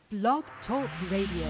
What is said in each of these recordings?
Blog Talk Radio.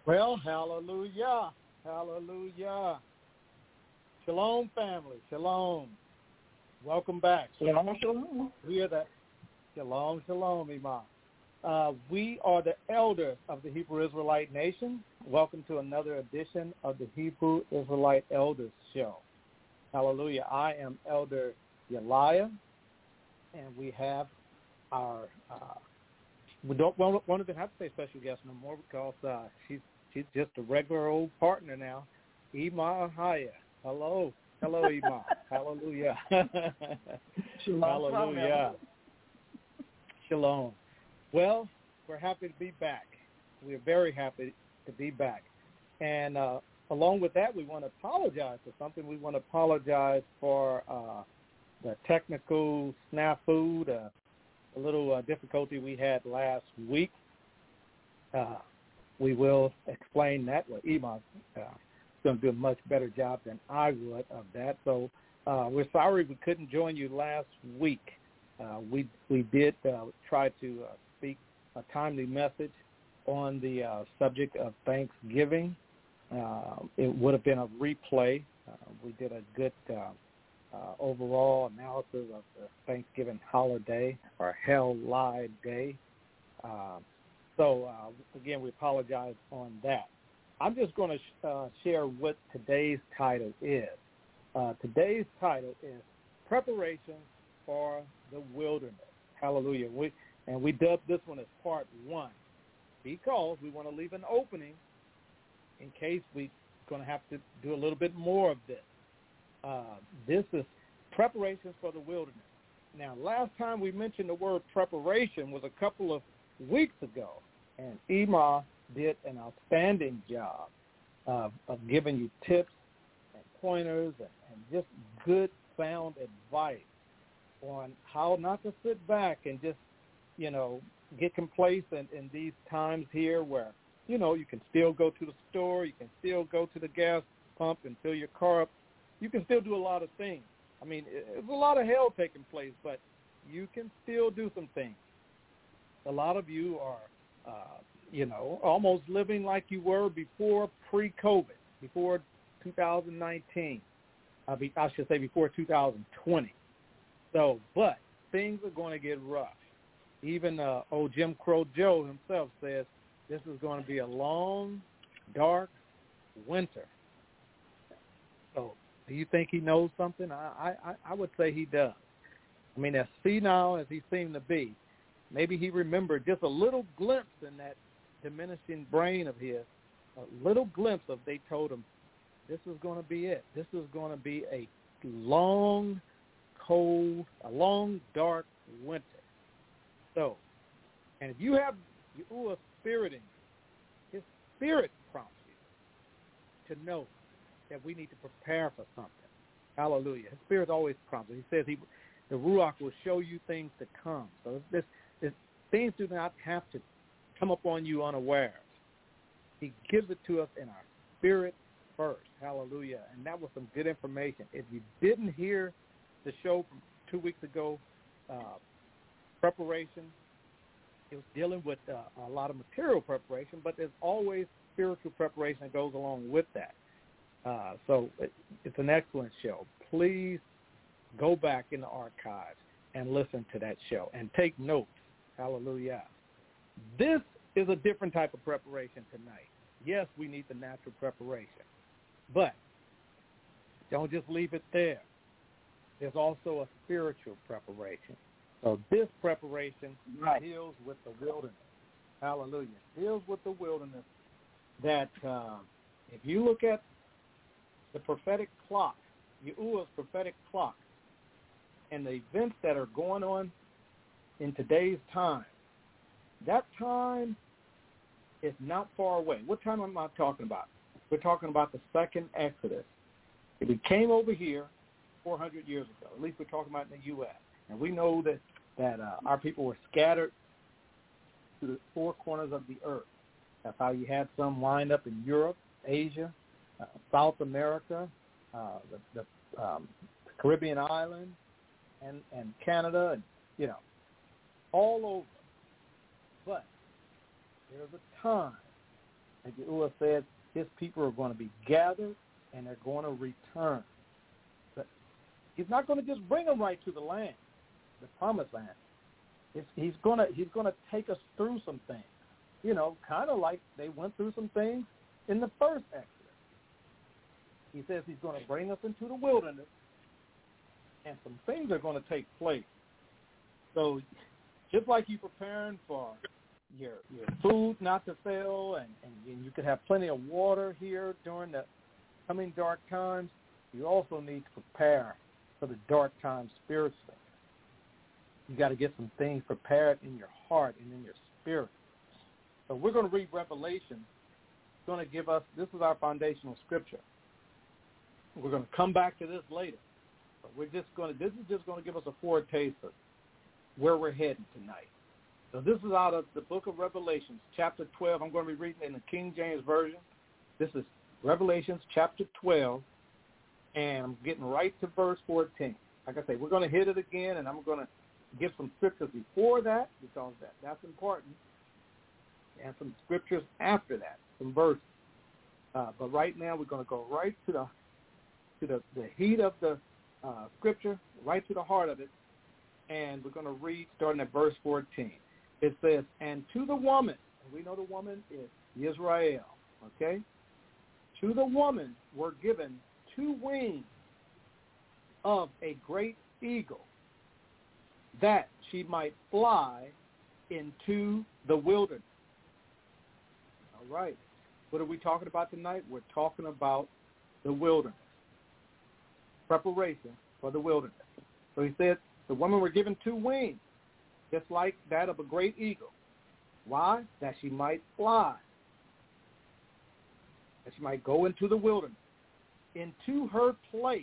Well, hallelujah. Hallelujah. Shalom, family. Shalom. Welcome back. Shalom, shalom. We are the Shalom, shalom, Imam. We are the elders of the Hebrew Israelite nation. Welcome to another edition of the Hebrew Israelite Elders Show. Hallelujah. I am Elder Yeliah, and we have our we don't even have to say special guest no more because she's just a regular old partner now, Ima Ahaya. Hello, Ima. Hallelujah. Shalom, hallelujah. Shalom. Well, we're happy to be back. We're very happy to be back, and along with that, we want to apologize for something. We want to apologize for the technical snafu, a little difficulty we had last week. We will explain that. Well, Iman's going to do a much better job than I would of that. So we're sorry we couldn't join you last week. We did try to speak a timely message on the subject of Thanksgiving. It would have been a replay. We did a good overall analysis of the Thanksgiving holiday or Hell Lie Day. So, again, we apologize on that. I'm just going to share what today's title is. Today's title is Preparation for the Wilderness. Hallelujah. We dubbed this one as Part 1 because we want to leave an opening in case we're going to have to do a little bit more of this. This is preparations for the wilderness. Now, last time we mentioned the word preparation was a couple of weeks ago, and Ima did an outstanding job of giving you tips and pointers and just good, sound advice on how not to sit back and just, get complacent in these times here where, you can still go to the store, you can still go to the gas pump and fill your car up. You can still do a lot of things. I mean, there's a lot of hell taking place, but you can still do some things. A lot of you are, almost living like you were before pre-COVID, before 2019. I should say before 2020. So, but things are going to get rough. Even old Jim Crow Joe himself says this is going to be a long, dark winter. So, do you think he knows something? I would say he does. I mean, as senile as he seemed to be, maybe he remembered just a little glimpse in that diminishing brain of his, a little glimpse of they told him, this is going to be it. This is going to be a long, cold, a long, dark winter. So, and if you have Yahuwah's spirit in you, his spirit prompts you to know that we need to prepare for something. Hallelujah. His spirit always prompts. He says the Ruach will show you things to come. So this things do not have to come upon you unawares. He gives it to us in our spirit first. Hallelujah. And that was some good information. If you didn't hear the show from 2 weeks ago, preparation, it was dealing with a lot of material preparation, but there's always spiritual preparation that goes along with that. So it's an excellent show. Please go back in the archives and listen to that show and take notes. Hallelujah. This is a different type of preparation tonight. Yes, we need the natural preparation, but don't just leave it there. There's also a spiritual preparation. So this preparation deals with the wilderness. Hallelujah. Deals with the wilderness that if you look at the prophetic clock, Yahuwah's prophetic clock, and the events that are going on in today's time, that time is not far away. What time am I talking about? We're talking about the second Exodus. It came over here 400 years ago. At least we're talking about in the U.S. And we know that our people were scattered to the four corners of the earth. That's how you had some lined up in Europe, Asia, South America, the Caribbean islands, and Canada, and, all over. But there's a time Like Yahuwah said, his people are going to be gathered and they're going to return. But he's not going to just bring them right to the land, the promised land. He's going to take us through some things, you know, kind of like they went through some things in the first Exodus. He says he's going to bring us into the wilderness, and some things are going to take place. So just like you preparing for your food not to fail, and you could have plenty of water here during the coming dark times, you also need to prepare for the dark times spiritually. You got to get some things prepared in your heart and in your spirit. So we're going to read Revelation. It's going to give us, this is our foundational scripture. We're going to come back to this later. But this is just going to give us a foretaste of where we're heading tonight. So this is out of the book of Revelations, chapter 12. I'm going to be reading in the King James Version. This is Revelations chapter 12, and I'm getting right to verse 14. Like I say, we're going to hit it again, and I'm going to give some scriptures before that, because that's important, and some scriptures after that, some verses. But right now we're going to go right to the heat of the scripture, right to the heart of it, and we're going to read starting at verse 14. It says, and to the woman, and we know the woman is Israel, okay? To the woman were given 2 wings of a great eagle, that she might fly into the wilderness. All right. What are we talking about tonight? We're talking about the wilderness. Preparation for the wilderness. So he said the women were given 2 wings, just like that of a great eagle. Why? That she might fly. That she might go into the wilderness. Into her place.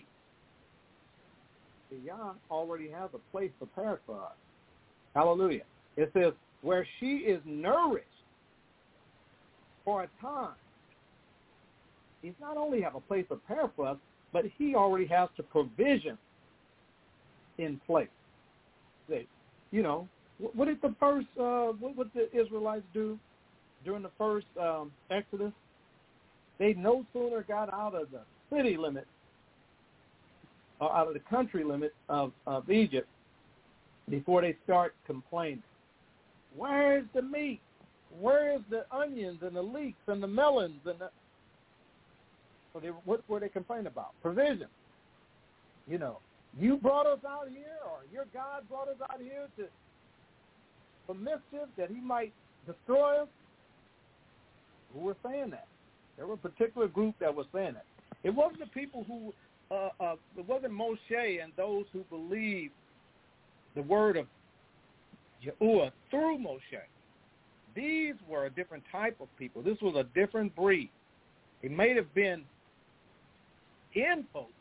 Yah already has a place prepared for us. Hallelujah. It says, where she is nourished for a time. He's not only have a place prepared for us, but he already has the provision in place. You know, what did the first, what the Israelites do during the first Exodus? They no sooner got out of the city limits, or out of the country limits of Egypt, before they start complaining. Where's the meat? Where's the onions and the leeks and the melons and the... So what were they complaining about? Provision. You know, you brought us out here, or your God brought us out here for mischief, that he might destroy us. Who were saying that? There were a particular group that was saying that. It wasn't the people who... it wasn't Moshe and those who believed the word of Yahuwah through Moshe. These were a different type of people. This was a different breed. It may have been kinfolk,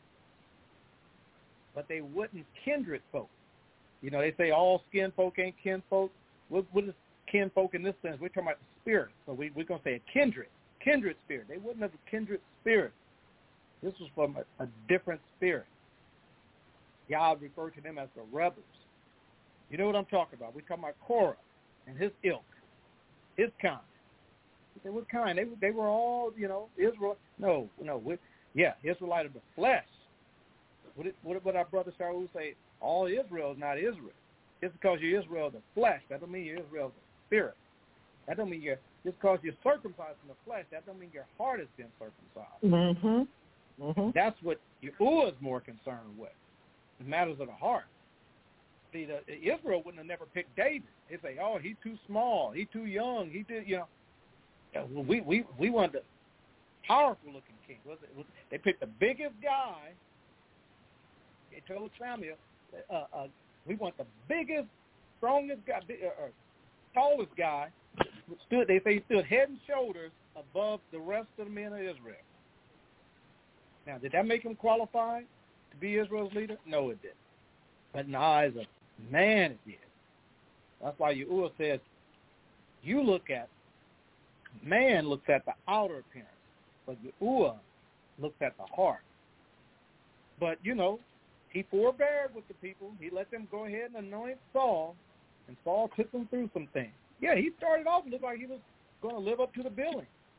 but they wasn't kindred folk. You know, they say all skin folk ain't kinfolk. What is kinfolk in this sense? We're talking about the spirit. So we're going to say a kindred spirit. They wouldn't have a kindred spirit. This was from a different spirit. Yah referred to them as the rebels. You know what I'm talking about? We're talking about Korah and his ilk, his kind. You say, what kind? They were all, you know, Israel. No. Israelite of the flesh. What our brother Shaul say? All Israel is not Israel. Just because you're Israel of the flesh, that don't mean you're Israel of the spirit. That don't mean just because you're circumcised in the flesh, that don't mean your heart has been circumcised. Mm-hmm. Mm-hmm. That's what Yahuwah is more concerned with, the matters of the heart. See, Israel wouldn't have never picked David. They'd say, oh, he's too small, he's too young, he did, you know. We wanted the powerful-looking king. They picked the biggest guy. They told Samuel, we want the biggest, strongest guy, tallest guy. They say he stood head and shoulders above the rest of the men of Israel. Now, did that make him qualified to be Israel's leader? No, it didn't. But in the eyes of man, it did. That's why Yahuwah says, man looks at the outer appearance, but Yahuwah looks at the heart. But, you know, he forbeared with the people. He let them go ahead and anoint Saul, and Saul took them through some things. Yeah, he started off and looked like he was going to live up to the billing.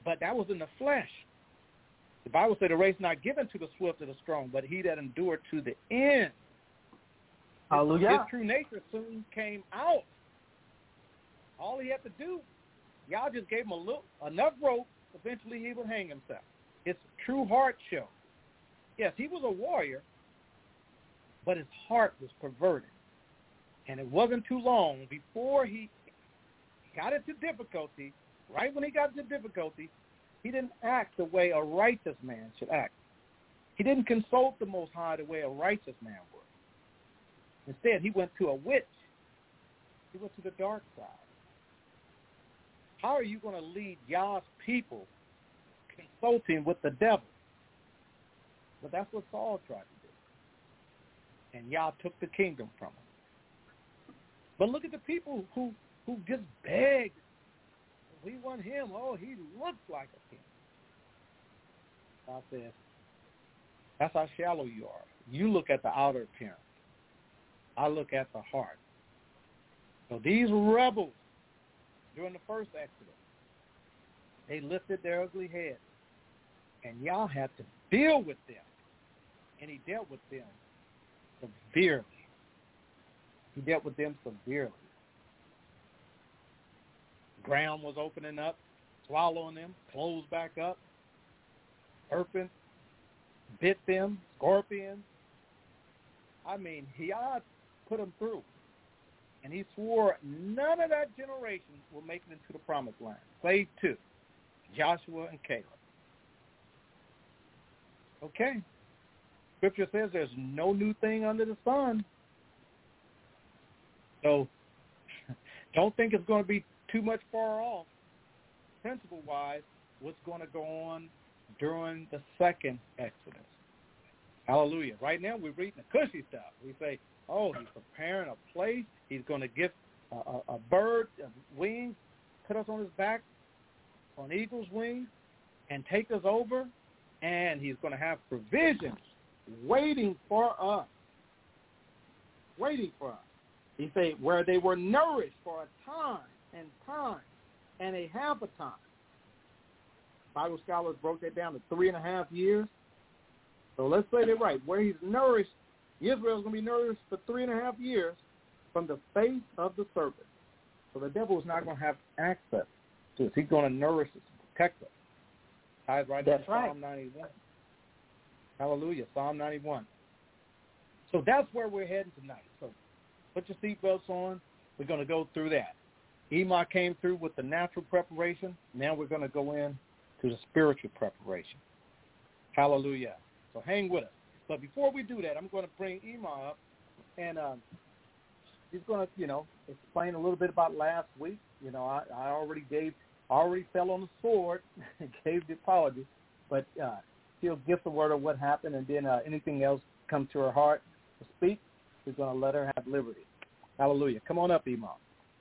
But that was in the flesh. The Bible said the race not given to the swift or the strong, but he that endured to the end. Hallelujah. His true nature soon came out. All he had to do, y'all just gave him enough rope, eventually he would hang himself. His true heart showed. Yes, he was a warrior, but his heart was perverted. And it wasn't too long before he got into difficulty. Right when he got into difficulty, he didn't act the way a righteous man should act. He didn't consult the Most High the way a righteous man would. Instead, he went to a witch. He went to the dark side. How are you going to lead Yah's people consulting with the devil? But that's what Saul tried to do. And Yah took the kingdom from him. But look at the people who just begged. We want him. Oh, he looks like a king. God says, that's how shallow you are. You look at the outer appearance. I look at the heart. So these rebels, during the first Exodus, they lifted their ugly heads. And Yah had to deal with them. And he dealt with them severely. He dealt with them severely. Ground was opening up, swallowing them, closed back up. Serpents bit them, scorpions. I mean, he put them through. And he swore none of that generation will make it into the promised land. Save two, Joshua and Caleb. Okay. Scripture says there's no new thing under the sun. So don't think it's going to be too much far off, principle-wise, what's going to go on during the second Exodus. Hallelujah. Right now we're reading the cushy stuff. We say, oh, he's preparing a place. He's going to give a bird wings, put us on his back, on eagle's wings, and take us over. And he's going to have provisions waiting for us. Waiting for us. He said, where they were nourished for a time and a half a time. Bible scholars broke that down to 3.5 years. So let's say they're right. Where he's nourished, Israel is going to be nourished for 3.5 years from the face of the serpent. So the devil is not going to have access to us. He's going to nourish us, protect us. Ties right into Psalm 91. Hallelujah, Psalm 91. So that's where we're heading tonight. So put your seatbelts on. We're going to go through that. Emah came through with the natural preparation. Now we're going to go in to the spiritual preparation. Hallelujah. So hang with us. But before we do that, I'm going to bring Emah up, and he's going to, explain a little bit about last week. I already fell on the sword and gave the apology, but she'll give the word of what happened, and then anything else come to her heart to speak, we're going to let her have liberty. Hallelujah. Come on up, Emah.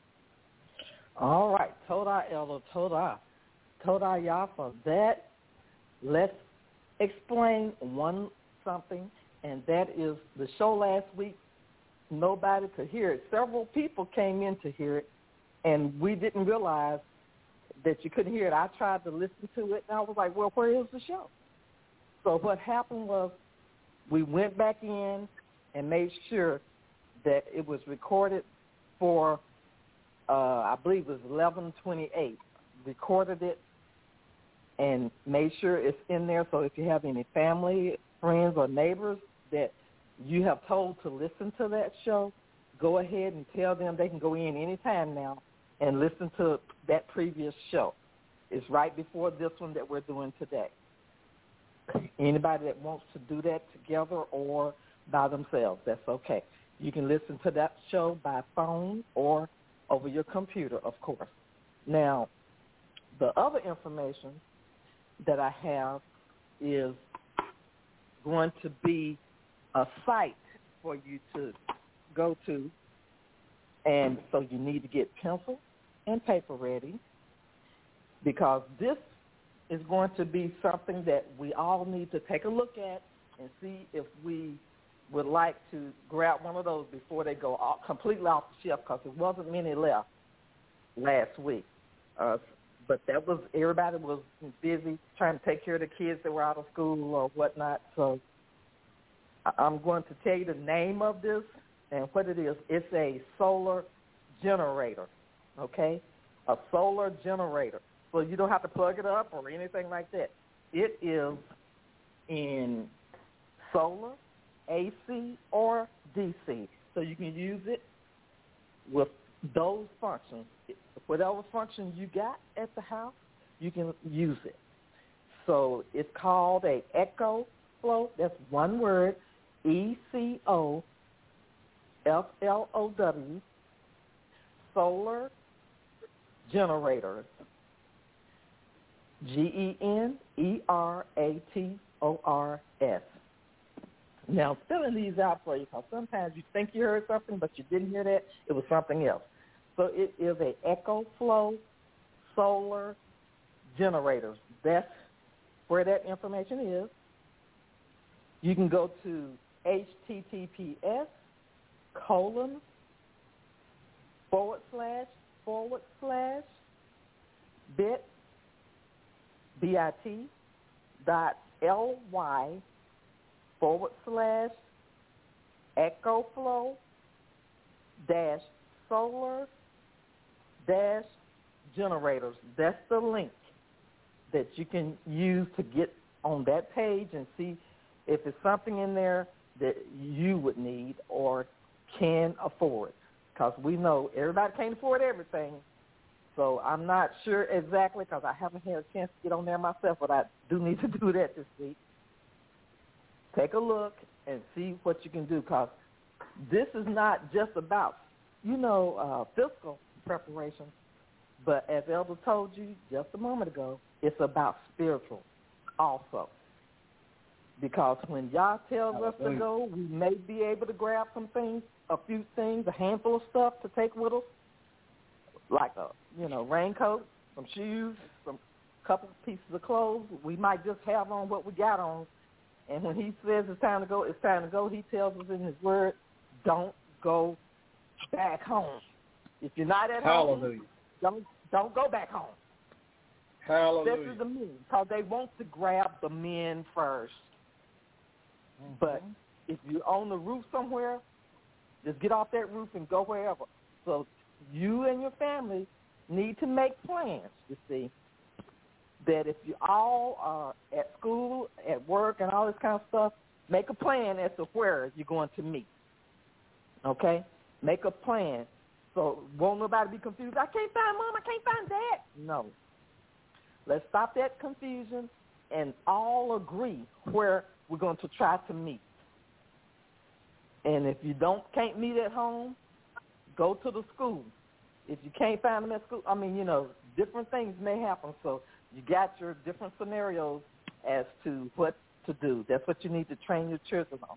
All right. Toda, Elder, Toda. Toda Yah for that. Let's explain something, and that is the show last week. Nobody could hear it. Several people came in to hear it, and we didn't realize that you couldn't hear it. I tried to listen to it, and I was like, well, where is the show? So what happened was we went back in and made sure that it was recorded for, I believe it was 11/28. Recorded it and made sure it's in there. So if you have any family, friends, or neighbors that you have told to listen to that show, go ahead and tell them they can go in anytime now and listen to that previous show. It's right before this one that we're doing today. Anybody that wants to do that together or by themselves, that's okay. You can listen to that show by phone or over your computer, of course. Now, the other information that I have is going to be a site for you to go to, and so you need to get pencil and paper ready, because this is going to be something that we all need to take a look at and see if we would like to grab one of those before they go completely off the shelf, because there wasn't many left last week. But but everybody was busy trying to take care of the kids that were out of school or whatnot. So I'm going to tell you the name of this and what it is. It's a solar generator, okay? A solar generator. So you don't have to plug it up or anything like that. It is in solar, AC, or DC. So you can use it with those functions. Whatever function you got at the house, you can use it. So it's called a Echo Flow. That's one word, ECOFLOW, solar generators, GENERATORS. Now, I'm filling these out for you because sometimes you think you heard something, but you didn't hear that. It was something else. So it is a Echo Flow solar generators. That's where that information is. You can go to bit.ly/solar-generators. That's the link that you can use to get on that page and see if it's something in there that you would need or can afford. Because we know everybody can't afford everything. So I'm not sure exactly because I haven't had a chance to get on there myself, but I do need to do that this week. Take a look and see what you can do because this is not just about, fiscal preparation, but as Elder told you just a moment ago, it's about spiritual also. Because when Yah tells us to go, we may be able to grab some things, a few things, a handful of stuff to take with us, like a raincoat, some shoes, some couple pieces of clothes. We might just have on what we got on. And when he says it's time to go, it's time to go. He tells us in his word, don't go back home. If you're not at home, don't go back home. Hallelujah. This is the men, because they want to grab the men first. Mm-hmm. But if you're on the roof somewhere, just get off that roof and go wherever. So you and your family need to make plans, you see, that if you all are at school, at work, and all this kind of stuff, make a plan as to where you're going to meet, okay? Make a plan. So won't nobody be confused. I can't find Mom. I can't find Dad. No. Let's stop that confusion and all agree where we're going to try to meet. And if you can't meet at home, go to the school. If you can't find them at school, different things may happen. So you got your different scenarios as to what to do. That's what you need to train your children on.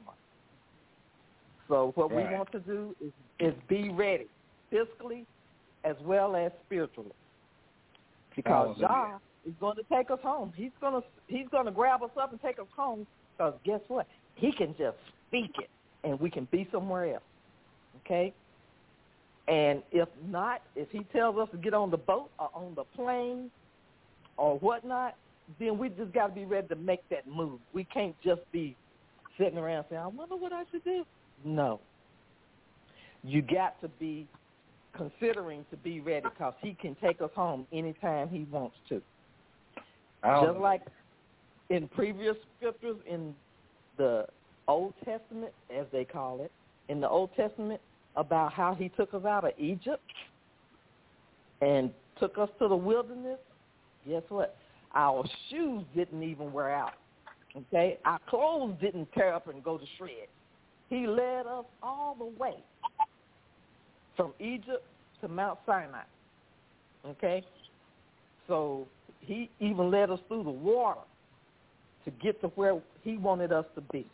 So what we want to do is be ready, physically as well as spiritually. Because Yah is going to take us home. He's going to grab us up and take us home because guess what? He can just speak it and we can be somewhere else, okay? And if not, if he tells us to get on the boat or on the plane or whatnot, then we just got to be ready to make that move. We can't just be sitting around saying, I wonder what I should do. No. You got to be considering to be ready because he can take us home anytime he wants to. Just like in previous scriptures in the Old Testament, as they call it, in the Old Testament, about how he took us out of Egypt and took us to the wilderness, guess what? Our shoes didn't even wear out, okay? Our clothes didn't tear up and go to shreds. He led us all the way from Egypt to Mount Sinai, okay? So he even led us through the water to get to where he wanted us to be.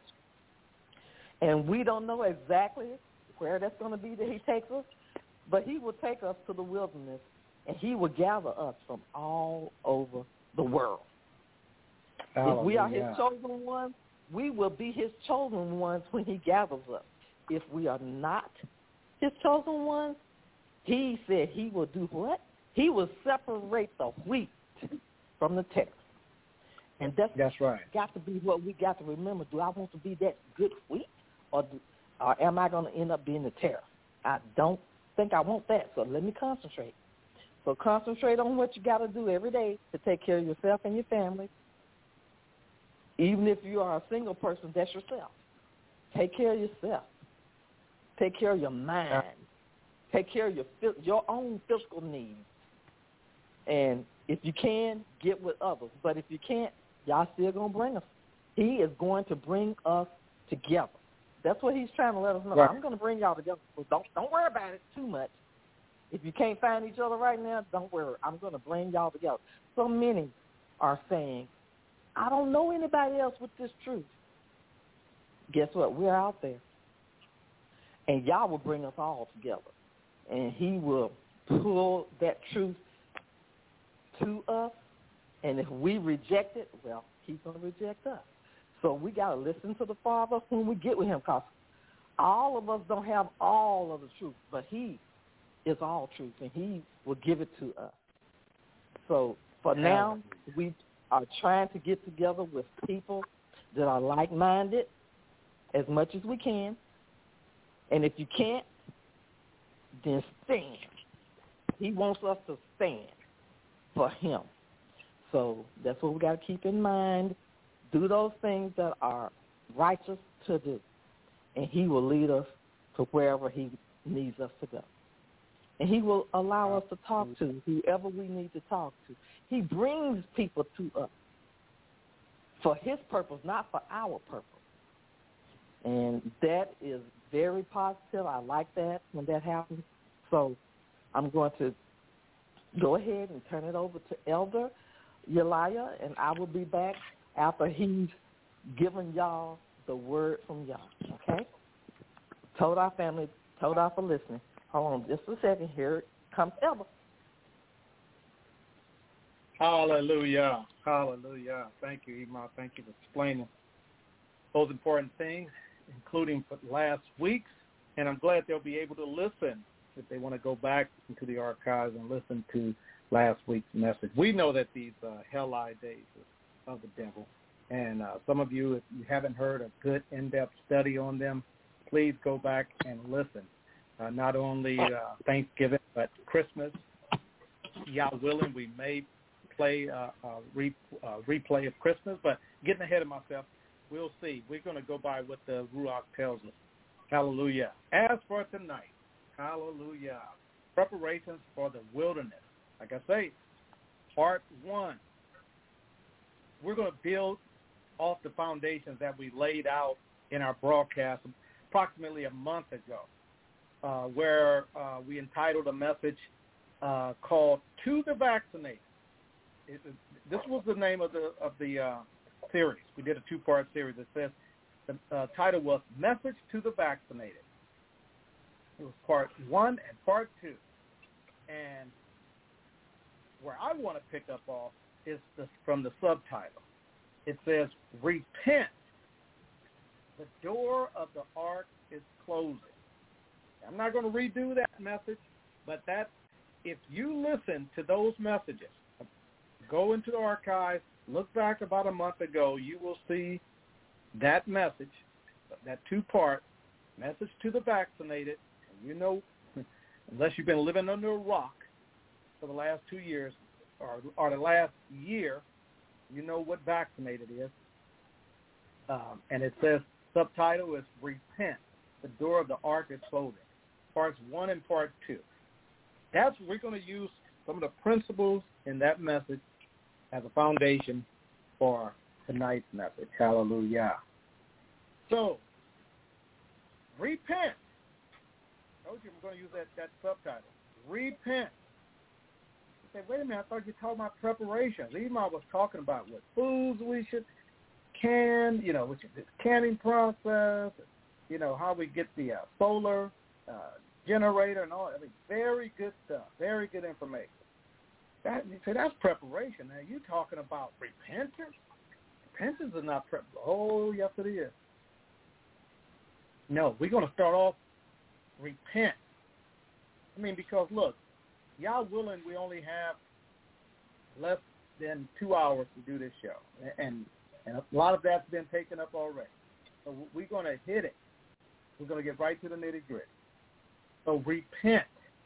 And we don't know exactly where that's going to be that he takes us, but he will take us to the wilderness, and he will gather us from all over the world. Hallelujah. If we are his chosen ones, we will be his chosen ones when he gathers us. If we are not his chosen ones, he said he will do what? He will separate the wheat from the tares. And that's right. Got to be what we got to remember. Do I want to be that good wheat, or am I going to end up being the tare? I don't think I want that, so let me concentrate. So concentrate on what you got to do every day to take care of yourself and your family. Even if you are a single person, that's yourself. Take care of yourself. Take care of your mind. Take care of your own physical needs. And if you can, get with others. But if you can't, y'all still going to bring us. He is going to bring us together. That's what he's trying to let us know. Right. I'm going to bring y'all together. So don't worry about it too much. If you can't find each other right now, don't worry. I'm going to bring y'all together. So many are saying, I don't know anybody else with this truth. Guess what? We're out there. And y'all will bring us all together. And he will pull that truth to us. And if we reject it, well, he's going to reject us. So we got to listen to the Father when we get with him, because all of us don't have all of the truth, but he is all truth, and he will give it to us. So for now, we are trying to get together with people that are like-minded as much as we can. And if you can't, then stand. He wants us to stand for him. So that's what we got to keep in mind. Do those things that are righteous to do, and he will lead us to wherever he needs us to go. And he will allow us to talk to whoever we need to talk to. He brings people to us for his purpose, not for our purpose. And that is very positive. I like that when that happens. So I'm going to go ahead and turn it over to Elder Yelaya, and I will be back after he's given y'all the word from y'all, okay? Told our family, told our for listening. Hold on just a second. Here comes Elder. Hallelujah. Hallelujah. Thank you, Imam. Thank you for explaining those important things, including for last week's. And I'm glad they'll be able to listen if they want to go back into the archives and listen to last week's message. We know that these hell-eye days of the devil. And some of you, if you haven't heard a good in-depth study on them, please go back and listen. Not only Thanksgiving, but Christmas. Yah willing, we may play a replay of Christmas, but getting ahead of myself, we'll see. We're going to go by what the Ruach tells us. Hallelujah. As for tonight, hallelujah, preparations for the wilderness. Like I say, part 1. We're going to build off the foundations that we laid out in our broadcast approximately a month ago, where we entitled a message called "To the Vaccinated." This was the name of the series. We did a 2-part series. It says the title was "Message to the Vaccinated." It was part 1 and part 2, and where I want to pick up off is from the subtitle. It says, "Repent. The door of the ark is closing." I'm not going to redo that message, but that if you listen to those messages, go into the archives, look back about a month ago, you will see that message, that 2-part message to the vaccinated. And you know, unless you've been living under a rock for the last 2 years or the last year, you know what vaccinated is. And it says, subtitle is "Repent. The door of the ark is closing." Parts 1 and part 2. That's we're going to use some of the principles in that message as a foundation for tonight's message. Hallelujah. So, repent. I told you I'm going to use that subtitle. Repent. You say, wait a minute, I thought you were talking about preparations. Imam was talking about what foods we should can, which is the canning process, how we get the solar generator and all that. I mean, very good stuff, very good information. You say that's preparation. Now, you talking about repentance? Repentance is not prep. Oh, yes, it is. No, we're going to start off repent. I mean, because, look, y'all willing, we only have less than 2 hours to do this show, and a lot of that's been taken up already. So we're going to hit it. We're going to get right to the nitty-gritty. So repent.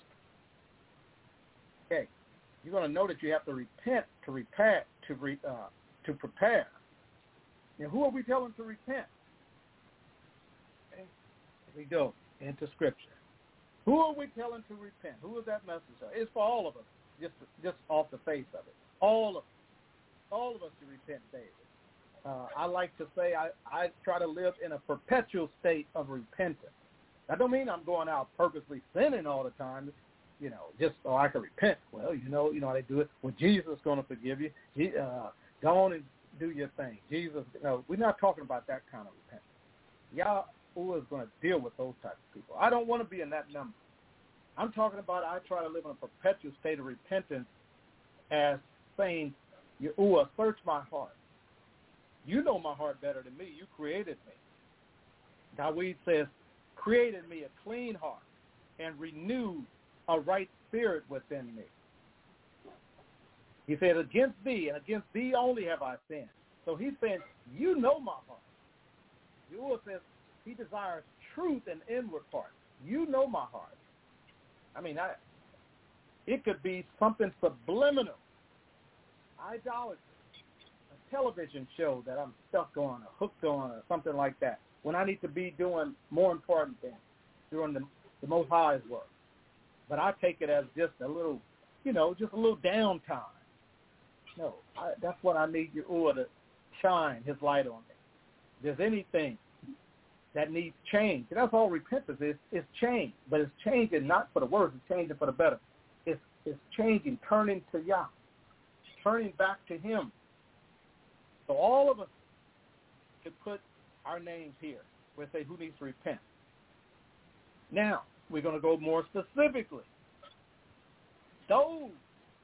Okay, you're going to know that you have to repent to prepare. Now, who are we telling to repent? Okay, here we go into Scripture. Who are we telling to repent? Who is that message? It's for all of us, just off the face of it. All of us to repent daily. I like to say I try to live in a perpetual state of repentance. That don't mean I'm going out purposely sinning all the time, just so I can repent. Well, you know how they do it. Well, Jesus is going to forgive you. Go on and do your thing. Jesus, we're not talking about that kind of repentance. Yahuwah is going to deal with those types of people. I don't want to be in that number. I'm talking about I try to live in a perpetual state of repentance as saying, Yahuwah, search my heart. You know my heart better than me. You created me. Dawid says, create in me a clean heart and renew a right spirit within me. He said, against thee and against thee only have I sinned. So he's saying, you know my heart. Yahuwah says he desires truth and inward parts. You know my heart. I mean, it could be something subliminal, idolatry, a television show that I'm stuck on or hooked on or something like that, when I need to be doing more important things, doing the Most High's work. But I take it as just a little, just a little downtime. No, that's what I need Yahuwah to shine his light on me. If there's anything that needs change, and that's all repentance is. It's change, but it's changing not for the worse, it's changing for the better. It's changing, turning to Yah, turning back to him. So all of us could put our names here. We'll say who needs to repent. Now, we're going to go more specifically. Those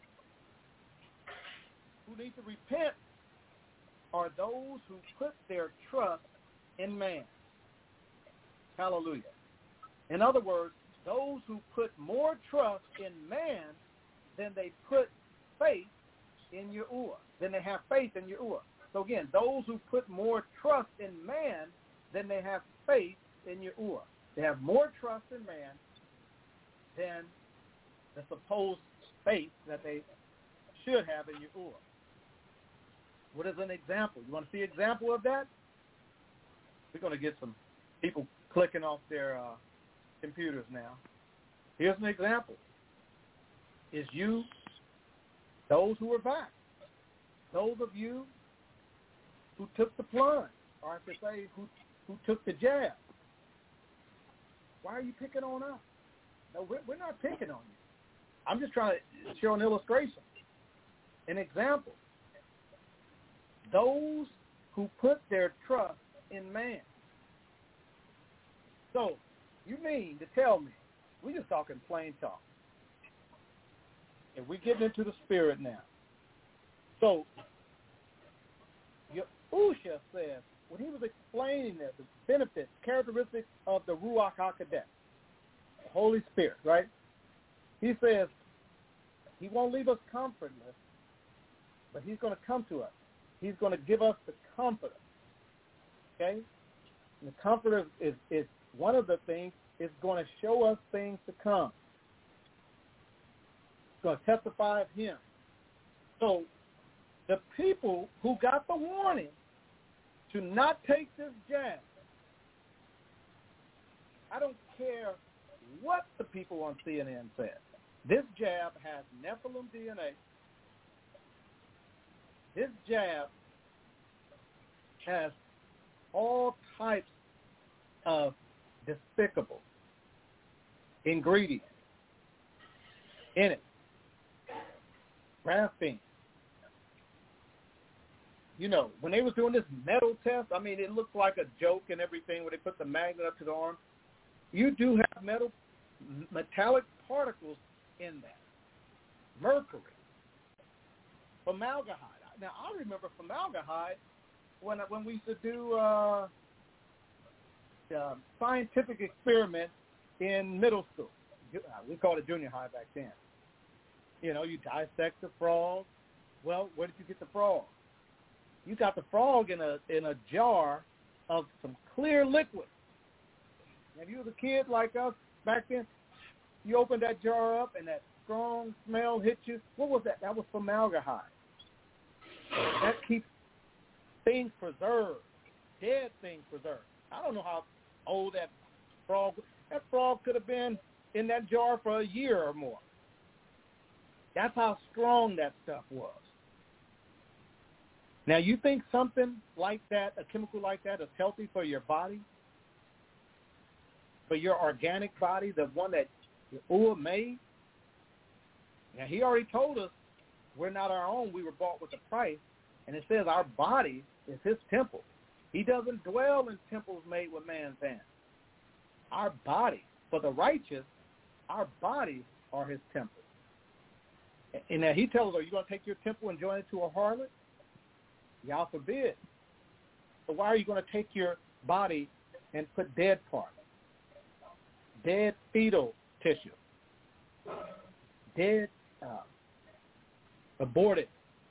who need to repent are those who put their trust in man. Hallelujah. In other words, those who put more trust in man than they put faith in Yahuwah, than they have faith in Yahuwah. So again, those who put more trust in man than they have faith in Yahuwah. They have more trust in man than the supposed faith that they should have in Yahuwah. What is an example? You want to see an example of that? We're going to get some people clicking off their computers now. Here's an example. Is you, those who are back, those of you who took the plunge, or I should say who took the jab. Why are you picking on us? No, we're not picking on you. I'm just trying to show an illustration, an example. Those who put their trust in man. So, you mean to tell me, we're just talking plain talk. And we're getting into the spirit now. So, Yahushua says, when he was explaining this, the benefits, characteristics of the Ruach HaKodesh, the Holy Spirit, right? He says he won't leave us comfortless, but he's going to come to us. He's going to give us the Comforter, okay? And the Comforter is one of the things, is going to show us things to come. It's going to testify of him. So the people who got the warning to not take this jab, I don't care what the people on CNN said. This jab has Nephilim DNA. This jab has all types of despicable ingredients in it. Graphene. When they was doing this metal test, I mean, it looked like a joke and everything where they put the magnet up to the arm. You do have metallic particles in that. Mercury. Formaldehyde. Now, I remember formaldehyde when we used to do scientific experiments in middle school. We called it junior high back then. You know, you dissect the frog. Well, where did you get the frog? You got the frog in a jar of some clear liquid. If you was a kid like us back then, you opened that jar up and that strong smell hit you. What was that? That was formaldehyde. That keeps things preserved, dead things preserved. I don't know how old that frog could have been in that jar for a year or more. That's how strong that stuff was. Now, you think something like that, a chemical like that, is healthy for your body? For your organic body, the one that Yahuwah made? Now, he already told us we're not our own. We were bought with a price. And it says our body is his temple. He doesn't dwell in temples made with man's hands. Our body, for the righteous, our bodies are his temple. And now he tells us, are you going to take your temple and join it to a harlot? Y'all forbid. So why are you going to take your body and put dead parts, dead fetal tissue, dead aborted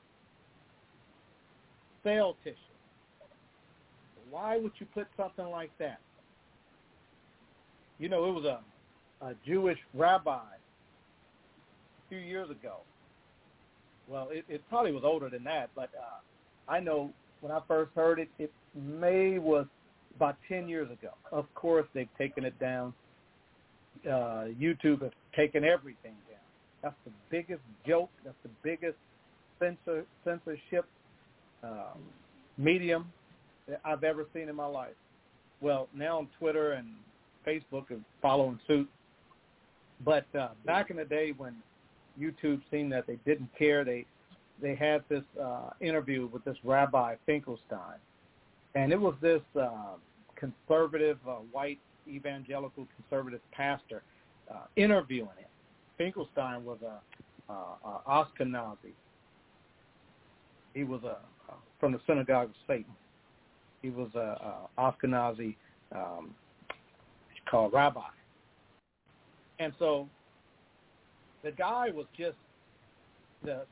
cell tissue? Why would you put something like that? You know, it was a Jewish rabbi a few years ago. Well, it probably was older than that, but I know when I first heard it, it was about 10 years ago. Of course, they've taken it down. YouTube has taken everything down. That's the biggest joke. That's the biggest censorship medium that I've ever seen in my life. Well, now on Twitter and Facebook are following suit. But back in the day when YouTube seemed that they didn't care, they had this interview with this Rabbi Finkelstein. And it was this conservative, white, evangelical, conservative pastor interviewing him. Finkelstein was a Ashkenazi. He was from the synagogue of Satan. He was a Ashkenazi called rabbi. And so the guy was just the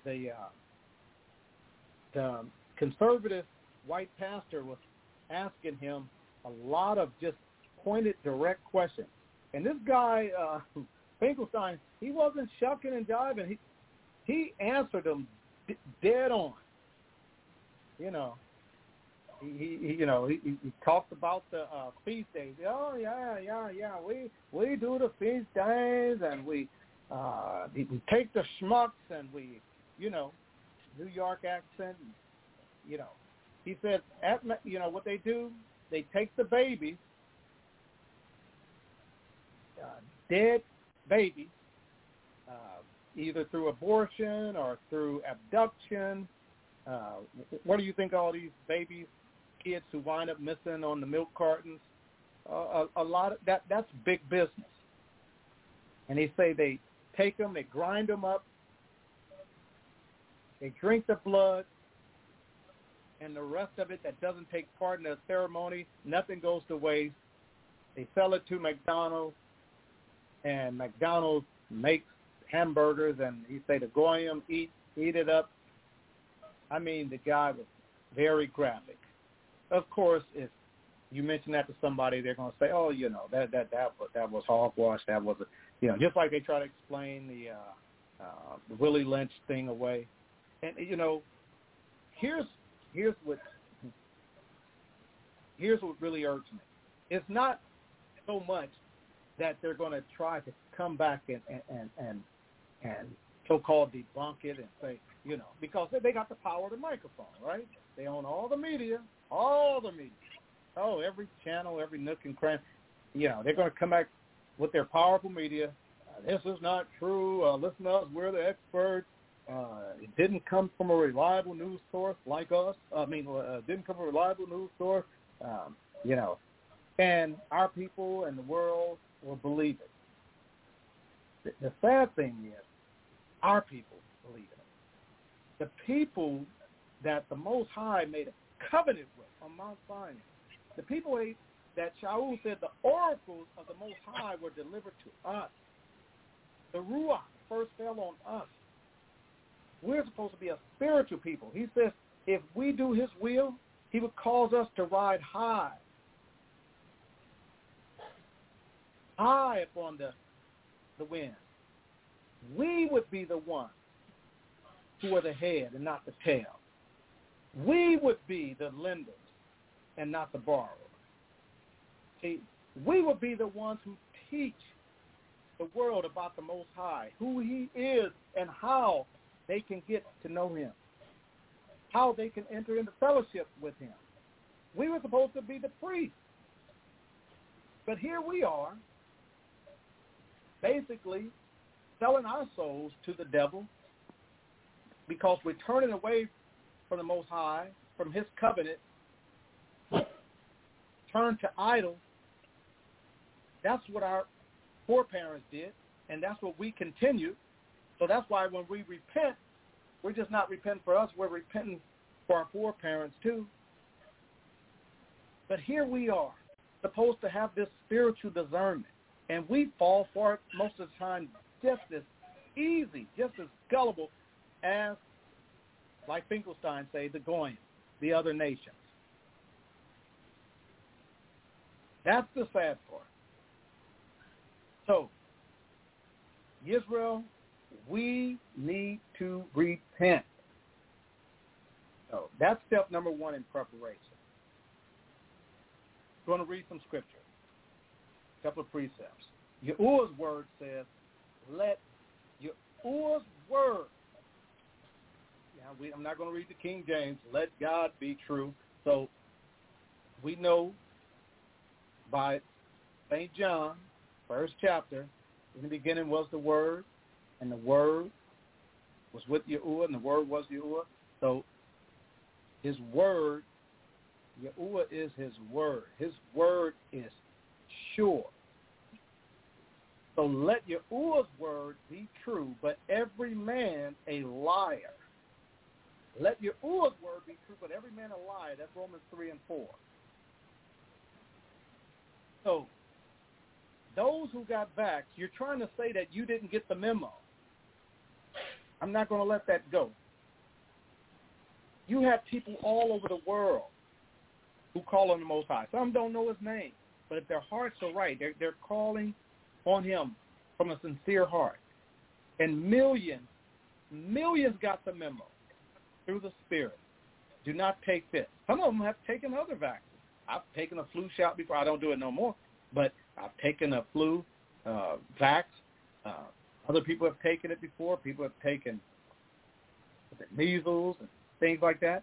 conservative white pastor was asking him a lot of just pointed, direct questions. And this guy, Finkelstein, he wasn't shucking and jiving. He answered them dead on. You know, he talked about the feast days. Oh yeah. We do the feast days, and we take the schmucks, and we, New York accent. He said, what they do, they take the babies, dead babies, either through abortion or through abduction. What do you think all these babies, kids who wind up missing on the milk cartons, a lot of that's big business. And they say they take them, they grind them up, they drink the blood, and the rest of it that doesn't take part in the ceremony, nothing goes to waste. They sell it to McDonald's, and McDonald's makes hamburgers, and he say the goyim eat it up. I mean, the guy was very graphic. Of course, if you mention that to somebody, they're going to say, "Oh, that was hogwash. That was just like they try to explain the Willie Lynch thing away." And here's what really irks me. It's not so much that they're going to try to come back and so-called debunk it and say, because they got the power of the microphone, right? They own all the media. Oh, every channel, every nook and cranny. They're going to come back with their powerful media. This is not true. Listen to us. We're the experts. It didn't come from a reliable news source like us. Didn't come from a reliable news source. And our people and the world will believe it. The sad thing is, our people believe it. The people that the Most High made a covenant with on Mount Sinai, the people that Shaul said the oracles of the Most High were delivered to us. The Ruach first fell on us. We're supposed to be a spiritual people. He says if we do his will, he would cause us to ride high upon the wind. We would be the ones who are the head and not the tail. We would be the lenders and not the borrowers. See, we would be the ones who teach the world about the Most High, who he is and how they can get to know him, how they can enter into fellowship with him. We were supposed to be the priests. But here we are, basically selling our souls to the devil because we're turning away from the Most High, from his covenant, turn to idols. That's what our foreparents did, and that's what we continue. So that's why when we repent, we're just not repenting for us, we're repenting for our foreparents too. But here we are, supposed to have this spiritual discernment, and we fall for it most of the time just as easy, just as gullible as, like Finkelstein say, the Goyim, the other nations. That's the sad part. So, Israel, we need to repent. So that's step number one in preparation. I'm going to read some scripture, a couple of precepts. Yahuwah's word says, let Yahuwah's word, I'm not going to read the King James, let God be true. So we know by St. John, first chapter, in the beginning was the Word, and the Word was with Yahuwah, and the Word was Yahuwah. So his word, Yahuwah is his word. His word is sure. So let Yahuwah's word be true, but every man a liar. Let Yahuwah's word be true, but every man a liar. That's Romans 3 and 4. So those who got vaxxed, you're trying to say that you didn't get the memo. I'm not going to let that go. You have people all over the world who call on the Most High. Some don't know his name, but if their hearts are right, they're calling on him from a sincere heart. And millions got the memo through the Spirit. Do not take this. Some of them have taken other vaccines. I've taken a flu shot before. I don't do it no more, but I've taken a flu vax. Other people have taken it before. People have taken measles and things like that.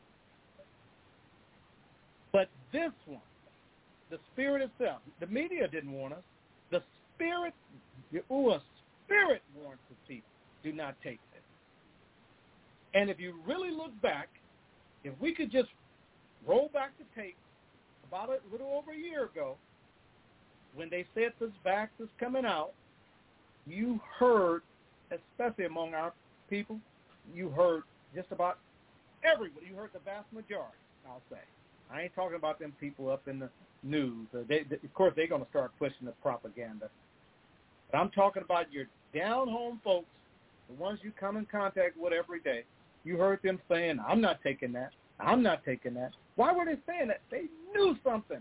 But this one, the Spirit itself, the media didn't warn us. The Spirit, Yahuwah's Spirit warns the people, do not take this. And if you really look back, if we could just roll back the tape about a little over a year ago, when they said this vax is coming out, you heard, especially among our people, you heard just about everybody. You heard the vast majority, I'll say. I ain't talking about them people up in the news. Of course, they're going to start pushing the propaganda. But I'm talking about your down-home folks, the ones you come in contact with every day. You heard them saying, I'm not taking that. I'm not taking that. Why were they saying that? They knew something.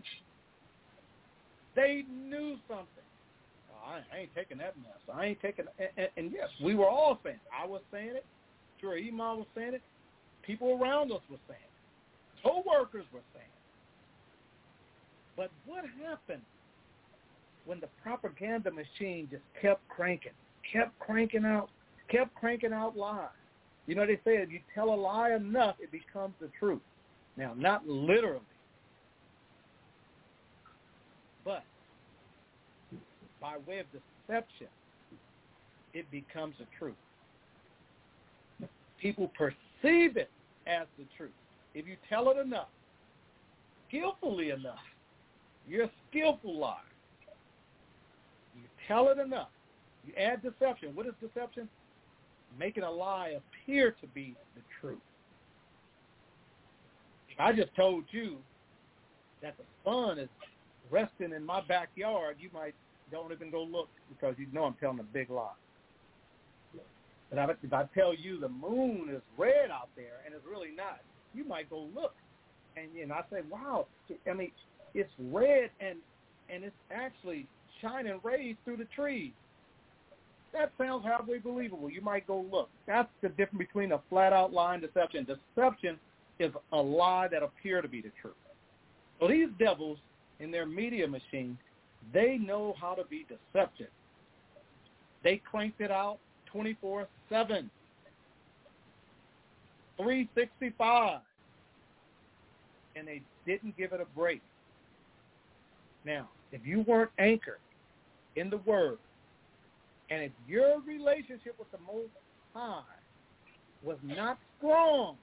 They knew something. Oh, I ain't taking that mess. I ain't taking it. And yes, we were all saying it. I was saying it. Sure, Imam was saying it. People around us were saying it. Co-workers were saying it. But what happened when the propaganda machine just kept cranking out lies? You know, they say if you tell a lie enough, it becomes the truth. Now, not literally, but by way of deception, it becomes the truth. People perceive it as the truth. If you tell it enough, skillfully enough, you're a skillful liar. You tell it enough. You add deception. What is deception? Making a lie appear to be the truth. If I just told you that the sun is resting in my backyard, you might don't even go look because you know I'm telling a big lie. But if I tell you the moon is red out there and it's really not, you might go look. And I say, wow, I mean, it's red and it's actually shining rays through the trees. That sounds halfway believable. You might go look. That's the difference between a flat-out lie and deception. Deception is a lie that appears to be the truth. So these devils in their media machine, they know how to be deceptive. They cranked it out 24/7, 365, and they didn't give it a break. Now, if you weren't anchored in the Word, and if your relationship with the Most High was not strong,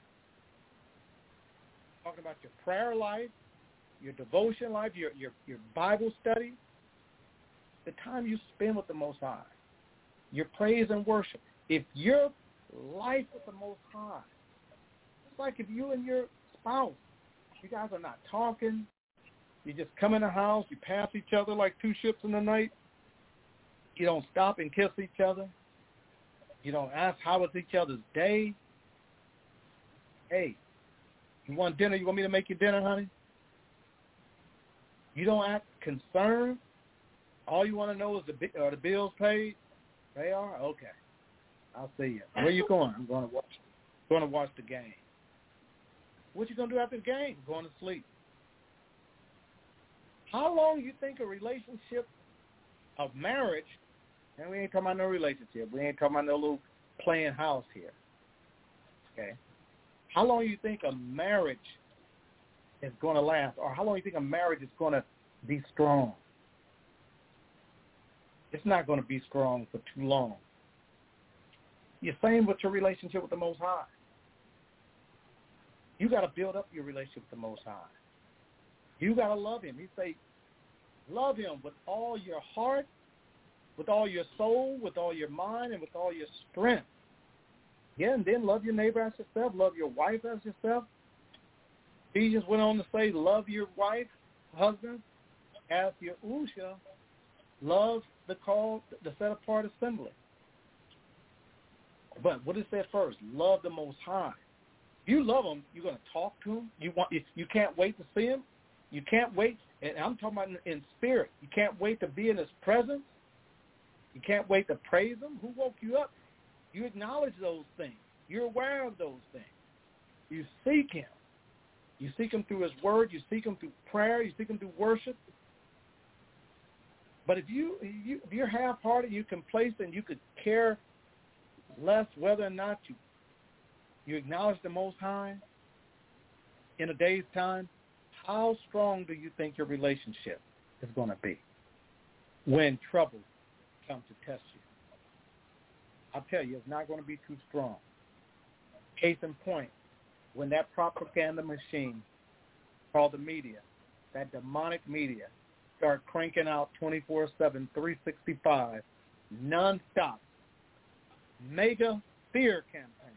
talking about your prayer life, your devotion life, your Bible study, the time you spend with the Most High, your praise and worship, if your life with the Most High, it's like if you and your spouse, you guys are not talking, you just come in the house, you pass each other like two ships in the night, you don't stop and kiss each other, you don't ask how was each other's day. Hey, you want dinner? You want me to make you dinner, honey? You don't act concerned. All you want to know is are the bills paid? They are? Okay. I'll see you. Where you going? I'm going to watch the game. What you going to do after the game? Going to sleep. How long do you think a relationship of marriage, and we ain't talking about no relationship. We ain't talking about no little playing house here. Okay? How long do you think a marriage is going to last, or how long do you think a marriage is going to be strong? It's not going to be strong for too long. You're same with your relationship with the Most High. You got to build up your relationship with the Most High. You got to love Him. He say, love Him with all your heart, with all your soul, with all your mind, and with all your strength. Yeah, and then love your neighbor as yourself. Love your wife as yourself. Jesus went on to say, love your wife, husband, as your Usha loves the called, the set-apart assembly. But what it said first, love the Most High. You love Him, you're going to talk to Him. You can't wait to see Him. You can't wait, and I'm talking about in spirit. You can't wait to be in His presence. You can't wait to praise Him. Who woke you up? You acknowledge those things. You're aware of those things. You seek Him. You seek Him through His Word. You seek Him through prayer. You seek Him through worship. But if you're half-hearted, you complacent, you could care less whether or not you acknowledge the Most High in a day's time, how strong do you think your relationship is going to be when trouble comes to test you? I'll tell you, it's not going to be too strong. Case in point, when that propaganda machine called the media, that demonic media, start cranking out 24/7, 365, nonstop, mega fear campaign.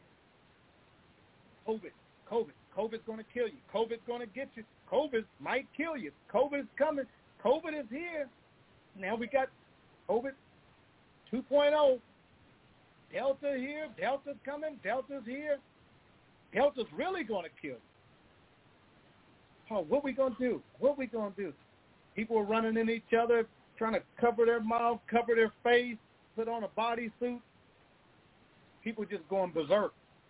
COVID's going to kill you. COVID's going to get you. COVID might kill you. COVID's coming. COVID is here. Now we got COVID 2.0. Delta here. Delta's coming. Delta's here. Delta's really going to kill you. Oh, what we going to do? What we going to do? People are running in each other, trying to cover their mouth, cover their face, put on a bodysuit. People just going berserk.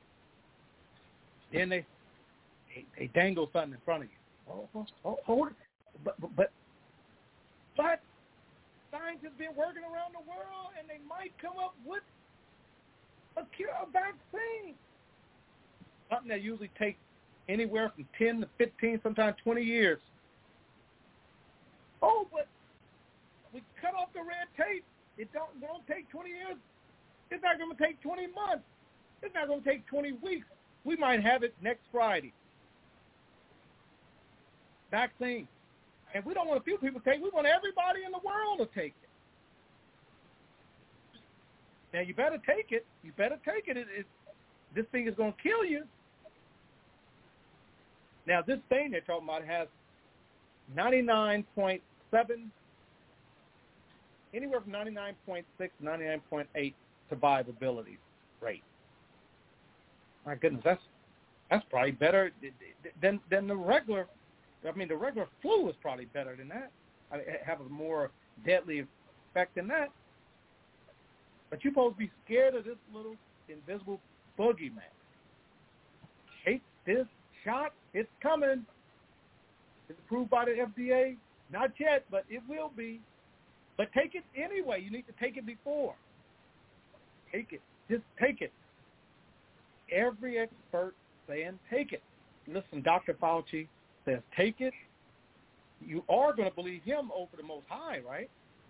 Then they dangle something in front of you. Hold it. But scientists been working around the world, and they might come up with a cure, a vaccine. Something that usually takes anywhere from 10 to 15, sometimes 20 years. Oh, but we cut off the red tape. It don't take 20 years. It's not going to take 20 months. It's not going to take 20 weeks. We might have it next Friday. Vaccine. And we don't want a few people to take it. We want everybody in the world to take it. Now, you better take it. You better take it. This thing is going to kill you. Now, this thing they're talking about has 99.7, anywhere from 99.6 to 99.8 survivability. rate. My goodness, that's probably better than the regular. I mean, the regular flu is probably better than that. I mean, have a more deadly effect than that. But you're supposed to be scared of this little invisible boogeyman. Take this shot. It's coming. It's approved by the FDA. Not yet, but it will be. But take it anyway. You need to take it before. Take it. Just take it. Every expert saying take it. Listen, Dr. Fauci says take it. You are going to believe him over the Most High, right?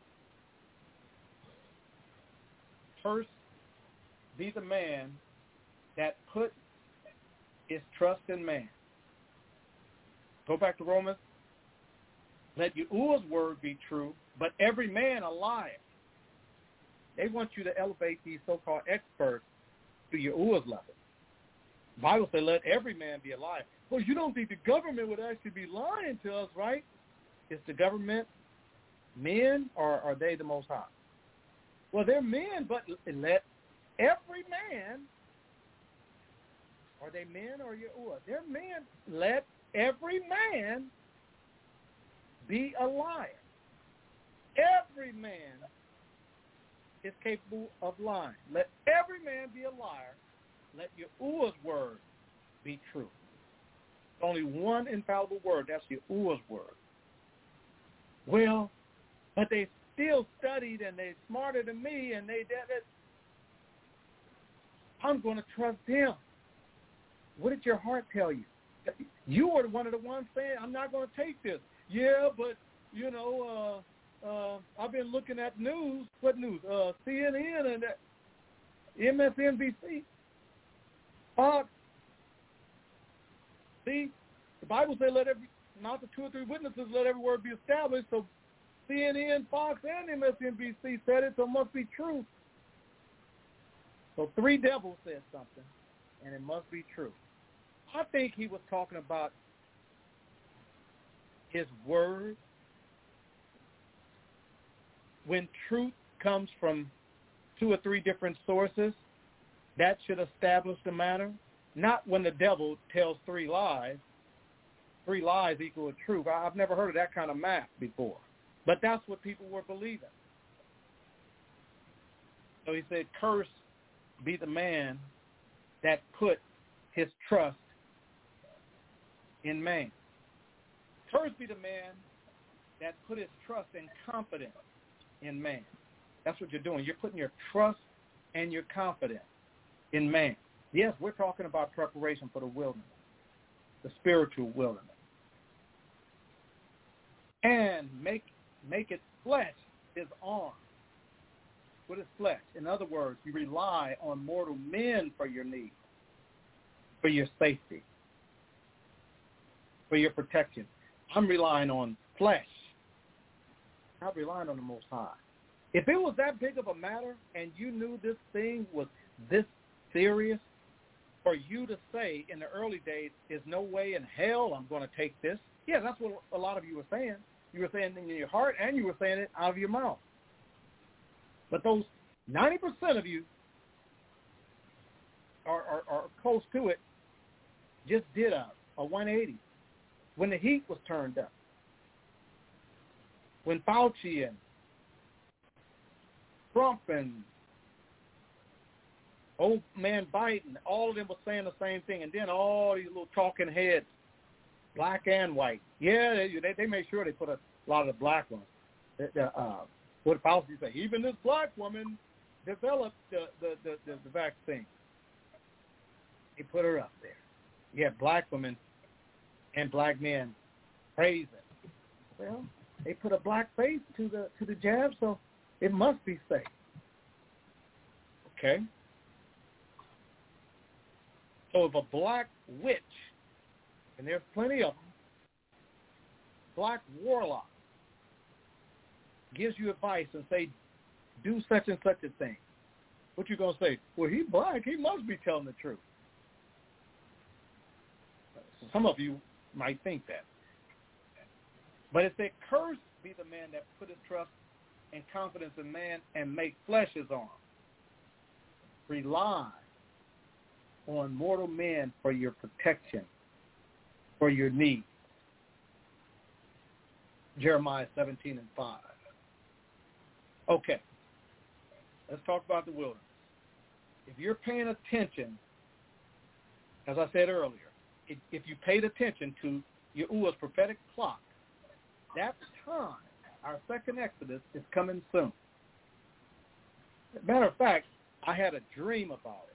First, be the man that put his trust in man. Go back to Romans. Let Yahuwah's word be true, but every man a liar. They want you to elevate these so-called experts to Yahuwah's level. The Bible says, let every man be a liar. Well, you don't think the government would actually be lying to us, right? Is the government men, or are they the Most High? Well, they're men, but let every man, are they men or Yahuwah? They're men. Let every man be a liar. Every man is capable of lying. Let every man be a liar. Let Yahuwah's word be true. There's only one infallible word. That's Yahuwah's word. Well, but they still studied and they're smarter than me and they did it. I'm going to trust them. What did your heart tell you? You were one of the ones saying, I'm not going to take this. Yeah, but, you know, I've been looking at news. What news? CNN and MSNBC. Fox. See, the Bible says not the two or three witnesses, let every word be established. So CNN, Fox, and MSNBC said it, so it must be true. So three devils said something, and it must be true. I think he was talking about his word. When truth comes from two or three different sources, that should establish the matter. Not when the devil tells three lies. Three lies equal truth. I've never heard of that kind of math before. But that's what people were believing. So he said, cursed be the man that put his trust in man. Cursed be the man that put his trust and confidence in man. That's what you're doing. You're putting your trust and your confidence in man. Yes, we're talking about preparation for the wilderness, the spiritual wilderness. And make it flesh his arm. What is flesh? In other words, you rely on mortal men for your needs, for your safety, for your protection. I'm relying on flesh. I'm not relying on the Most High. If it was that big of a matter and you knew this thing was this serious, for you to say in the early days, there's no way in hell I'm going to take this. Yeah, that's what a lot of you were saying. You were saying it in your heart and you were saying it out of your mouth. But those 90% of you are close to it, just did a 180 when the heat was turned up. When Fauci and Trump and old man Biden, all of them were saying the same thing. And then all these little talking heads, black and white. Yeah, they made sure they put a lot of the black ones. What Fauci say? Even this black woman developed the vaccine. They put her up there. You have black women and black men praising. Well, they put a black face to the jab, so it must be safe. Okay. So if a black witch, and there's plenty of them, black warlock, gives you advice and say, do such and such a thing, what you going to say? Well, he's black. He must be telling the truth. Some of you might think that. But it said, cursed be the man that put his trust and confidence in man and make flesh his arm. Rely on mortal men for your protection, for your needs. Jeremiah 17:5. Okay, let's talk about the wilderness. If you're paying attention, as I said earlier, if you paid attention to Yahuwah's prophetic clock, that time, our second Exodus, is coming soon. As a matter of fact, I had a dream about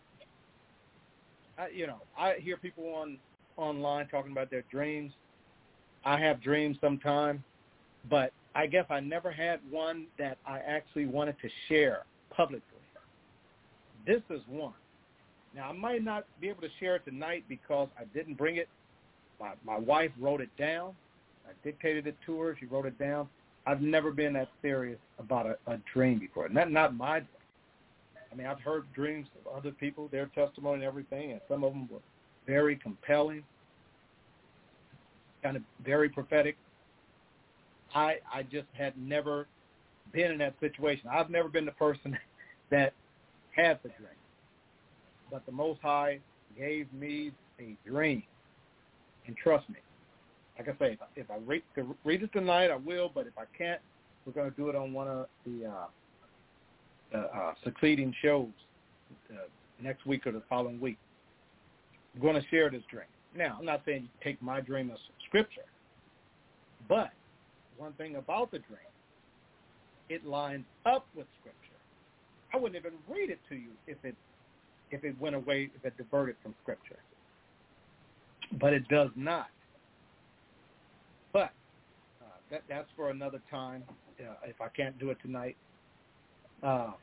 it. I hear people online talking about their dreams. I have dreams sometimes, but I guess I never had one that I actually wanted to share publicly. This is one. Now, I might not be able to share it tonight because I didn't bring it. My wife wrote it down. I dictated it to her. She wrote it down. I've never been that serious about a dream before. Not my dream. I mean, I've heard dreams of other people, their testimony and everything, and some of them were very compelling, kind of very prophetic. I just had never been in that situation. I've never been the person that had the dream. But the Most High gave me a dream. And trust me, like I say, if I read it tonight, I will. But if I can't, we're going to do it on one of the succeeding shows next week or the following week. I'm going to share this dream. Now, I'm not saying you take my dream as scripture, but one thing about the dream, it lines up with scripture. I wouldn't even read it to you if it went away, if it diverted from scripture. But it does not. But that's for another time, if I can't do it tonight. Or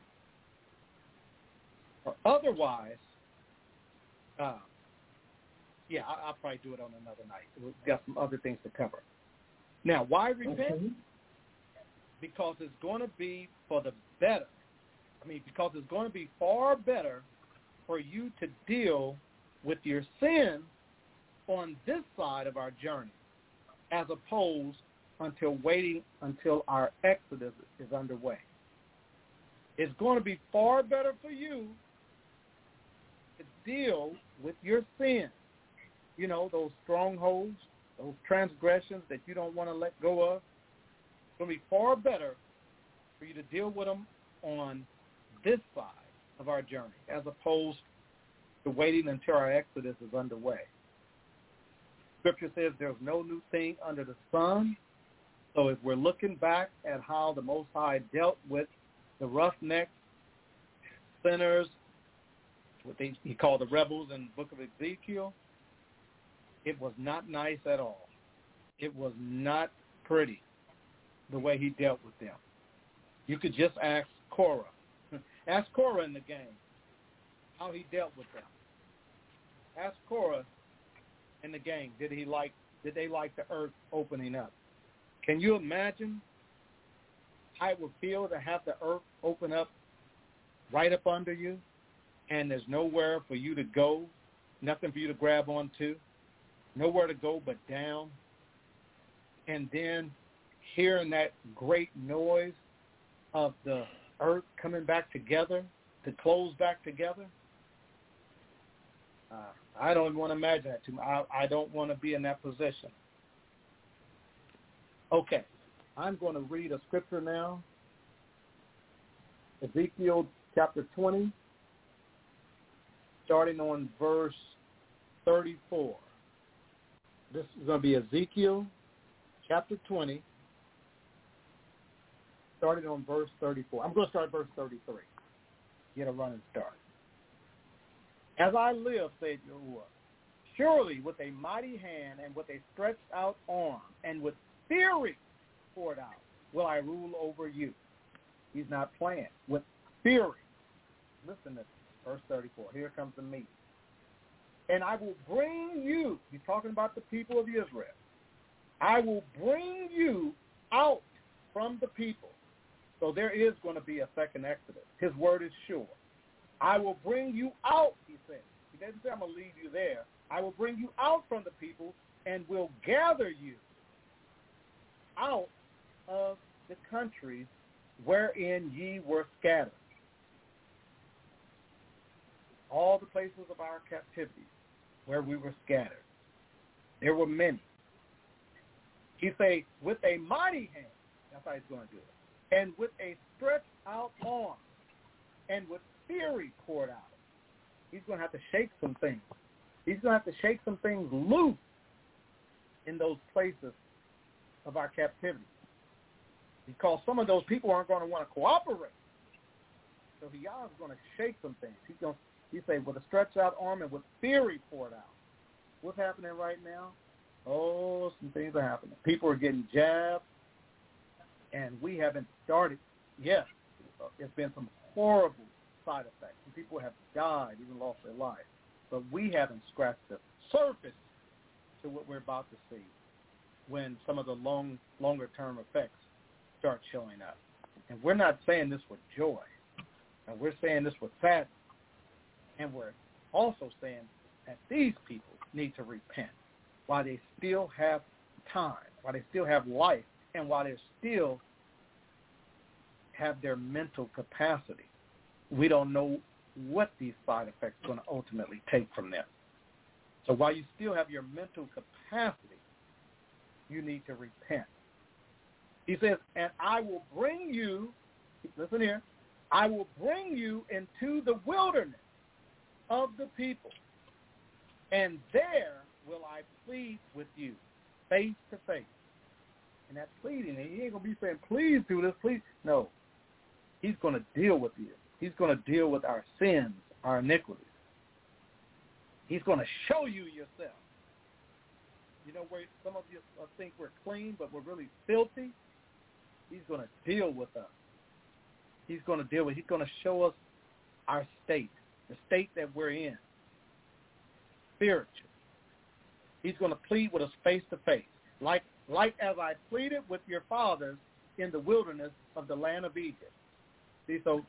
otherwise, I'll probably do it on another night. We've got some other things to cover. Now, why repent? Okay. Because it's going to be for the better. Because it's going to be far better for you to deal with your sin on this side of our journey, as opposed until waiting until our Exodus is underway. It's going to be far better for you to deal with your sin. Those strongholds, those transgressions that you don't want to let go of. It's going to be far better for you to deal with them on this side of our journey, as opposed to waiting until our Exodus is underway. Scripture says there's no new thing under the sun. So if we're looking back at how the Most High dealt with the roughnecks, sinners, what he called the rebels in the book of Ezekiel, it was not nice at all. It was not pretty the way he dealt with them. You could just ask Korah. Ask Korah in the gang how he dealt with them. Ask Korah in the gang, did they like the earth opening up? Can you imagine how it would feel to have the earth open up right up under you, and there's nowhere for you to go, nothing for you to grab onto, nowhere to go but down, and then hearing that great noise of the earth coming back together, to close back together? I don't want to imagine that too much. I don't want to be in that position. Okay, I'm going to read a scripture now. Ezekiel chapter 20, starting on verse 34. This is going to be Ezekiel chapter 20, starting on verse 34. I'm going to start at verse 33. Get a running start. As I live, said Yahuwah, surely with a mighty hand and with a stretched out arm and with fury poured out will I rule over you. He's not playing. With fury. Listen to verse 34. Here comes the meat. And I will bring you, he's talking about the people of Israel, I will bring you out from the people. So there is going to be a second Exodus. His word is sure. I will bring you out, he said. He didn't say I'm going to leave you there. I will bring you out from the people and will gather you out of the countries wherein ye were scattered. all the places of our captivity where we were scattered. There were many. He say, with a mighty hand, that's how he's going to do it, and with a stretched out arm, and with fury poured out. He's going to have to shake some things. He's going to have to shake some things loose in those places of our captivity, because some of those people aren't going to want to cooperate. So he is going to shake some things. He say, with a stretched out arm and with fury poured out. What's happening right now? Oh, some things are happening. People are getting jabbed, and we haven't started yet. It's been some horrible side effects. Some people have died, even lost their life. But we haven't scratched the surface to what we're about to see when some of the longer-term effects start showing up. And we're not saying this with joy. And we're saying this with sadness. And we're also saying that these people need to repent while they still have time, while they still have life, and while they still have their mental capacity. We don't know what these side effects are going to ultimately take from them. So while you still have your mental capacity, you need to repent. He says, and I will bring you, listen here, I will bring you into the wilderness of the people, and there will I plead with you face to face. And that pleading, he ain't going to be saying, please do this, please. No, he's going to deal with you. He's going to deal with our sins, our iniquities. He's going to show you yourself. You know where some of you think we're clean, but we're really filthy? He's going to deal with us. He's going to show us our state, the state that we're in, spiritual. He's going to plead with us face to face, like as I pleaded with your fathers in the wilderness of the land of Egypt. See, so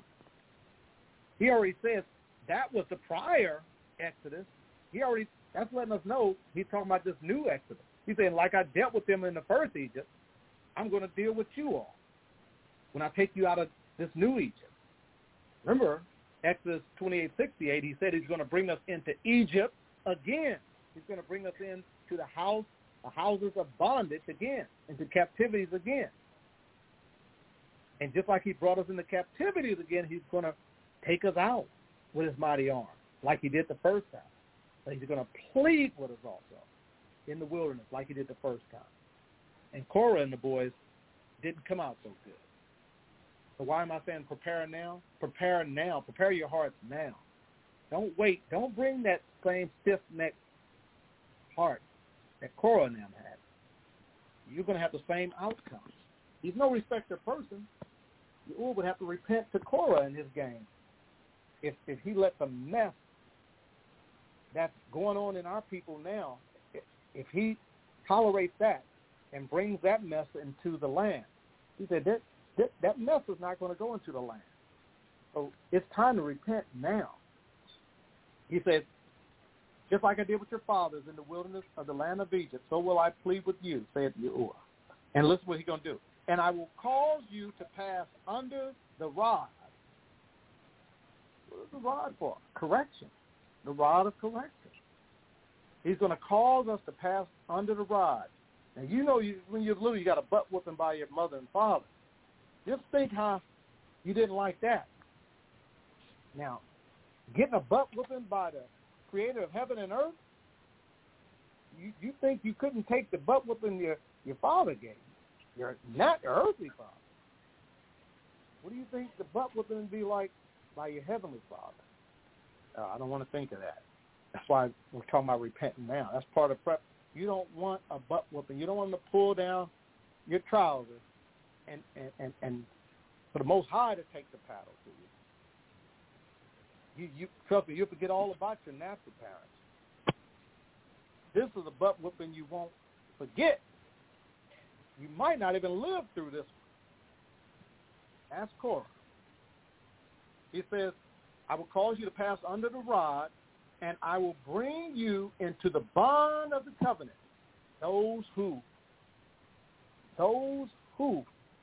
he already says that was the prior Exodus. That's letting us know he's talking about this new Exodus. He's saying, like I dealt with them in the first Egypt, I'm going to deal with you all when I take you out of this new Egypt. Remember, Exodus 28:68, he said he's going to bring us into Egypt again. He's going to bring us into the houses of bondage again, into captivities again. And just like he brought us into captivities again, he's going to take us out with his mighty arm, like he did the first time. But he's going to plead with us also in the wilderness, like he did the first time. And Korah and the boys didn't come out so good. So why am I saying prepare now? Prepare now. Prepare your hearts now. Don't wait. Don't bring that same stiff-necked heart that Korah and them had. You're going to have the same outcome. He's no respecter person. Yahuwah would have to repent to Korah in his game if he let the mess that's going on in our people now, if he tolerates that and brings that mess into the land. He said that mess is not going to go into the land. So it's time to repent now. He said, just like I did with your fathers in the wilderness of the land of Egypt, so will I plead with you, saith Yahuwah. And listen what he's going to do. And I will cause you to pass under the rod. What is the rod for? Correction. The rod of correction. He's going to cause us to pass under the rod. Now, you know when you're little, you got a butt whooping by your mother and father. Just think how you didn't like that. Now, getting a butt whooping by the creator of heaven and earth, you think you couldn't take the butt whooping your father gave you. You're not your earthly father. What do you think the butt whooping would be like by your heavenly father? I don't want to think of that. That's why we're talking about repenting now. That's part of prep. You don't want a butt whooping. You don't want them to pull down your trousers and for the Most High to take the paddle to you. You trust me, you'll forget all about your natural parents. This is a butt whooping you won't forget. You might not even live through this one. Ask Korah. He says, I will cause you to pass under the rod, and I will bring you into the bond of the covenant. Those who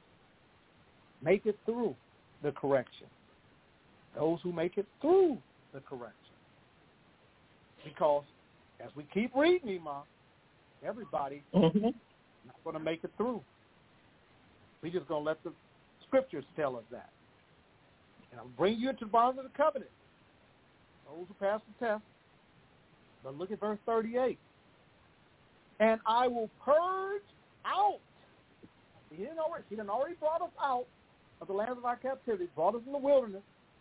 make it through the correction. Those who make it through the correction. Because as we keep reading, Imam, everybody not going to make it through. We're just going to let the scriptures tell us that. And I'll bring you into the bonds of the covenant. Those who pass the test. But look at verse 38. And I will purge out. He done already brought us out of the land of our captivity, brought us in the wilderness.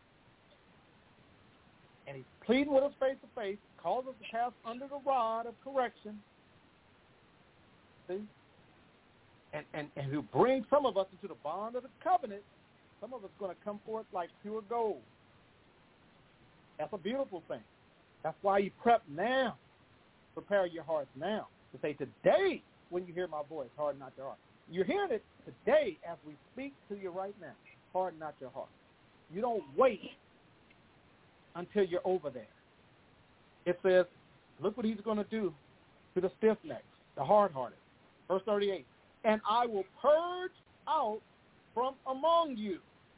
And he's pleading with us face to face, calls us to pass under the rod of correction. See? And he'll bring some of us into the bond of the covenant. Some of us are going to come forth like pure gold. That's a beautiful thing. That's why you prep now. Prepare your hearts now. To say today, when you hear my voice, harden not your heart. You're hearing it today as we speak to you right now. Harden not your heart. You don't wait until you're over there. It says, look what he's going to do to the stiff-necked, the hard-hearted. Verse 38, and I will purge out from among you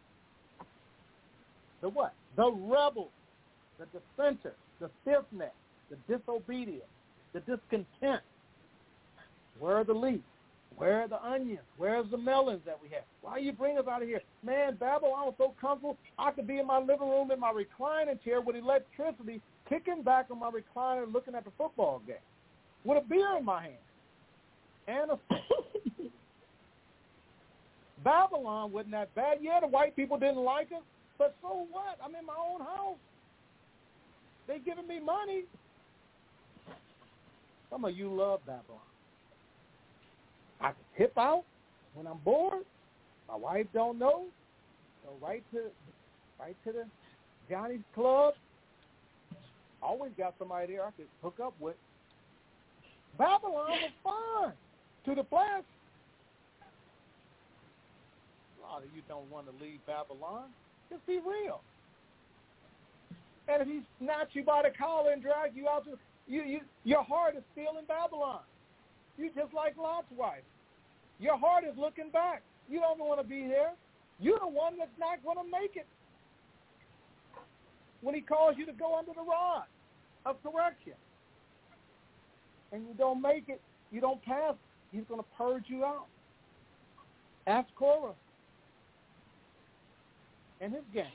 the what? The rebels, the dissenters, the stiff-necked, the disobedient, the discontent. Where are the leeks? Where are the onions? Where's the melons that we have? Why you bring us out of here? Man, Babylon was so comfortable, I could be in my living room in my reclining chair with electricity, kicking back on my recliner looking at the football game with a beer in my hand and a stick. Babylon wasn't that bad. Yeah, the white people didn't like us, but so what? I'm in my own house. They giving me money. Some of you love Babylon. I can tip out when I'm bored. My wife don't know. Go right to the Johnny's Club. Always got somebody there I could hook up with. Babylon was fun to the flesh. A lot of you don't want to leave Babylon. Just be real. And if he snatch you by the collar and drag you out, your heart is still in Babylon. You just like Lot's wife. Your heart is looking back. You don't want to be there. You're the one that's not going to make it. When he calls you to go under the rod of correction and you don't make it, you don't pass, he's going to purge you out. Ask Korah and his gang.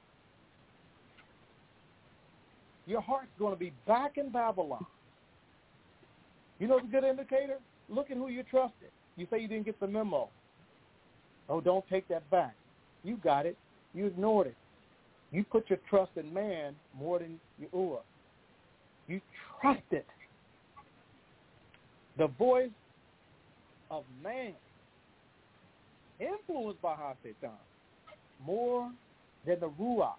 Your heart's going to be back in Babylon. You know what's a good indicator? Look at who you trusted. You say you didn't get the memo. Oh, don't take that back. You got it. You ignored it. You put your trust in man more than Yahuwah. You trusted the voice of man, influenced by Ha-Satan, more than the Ruach,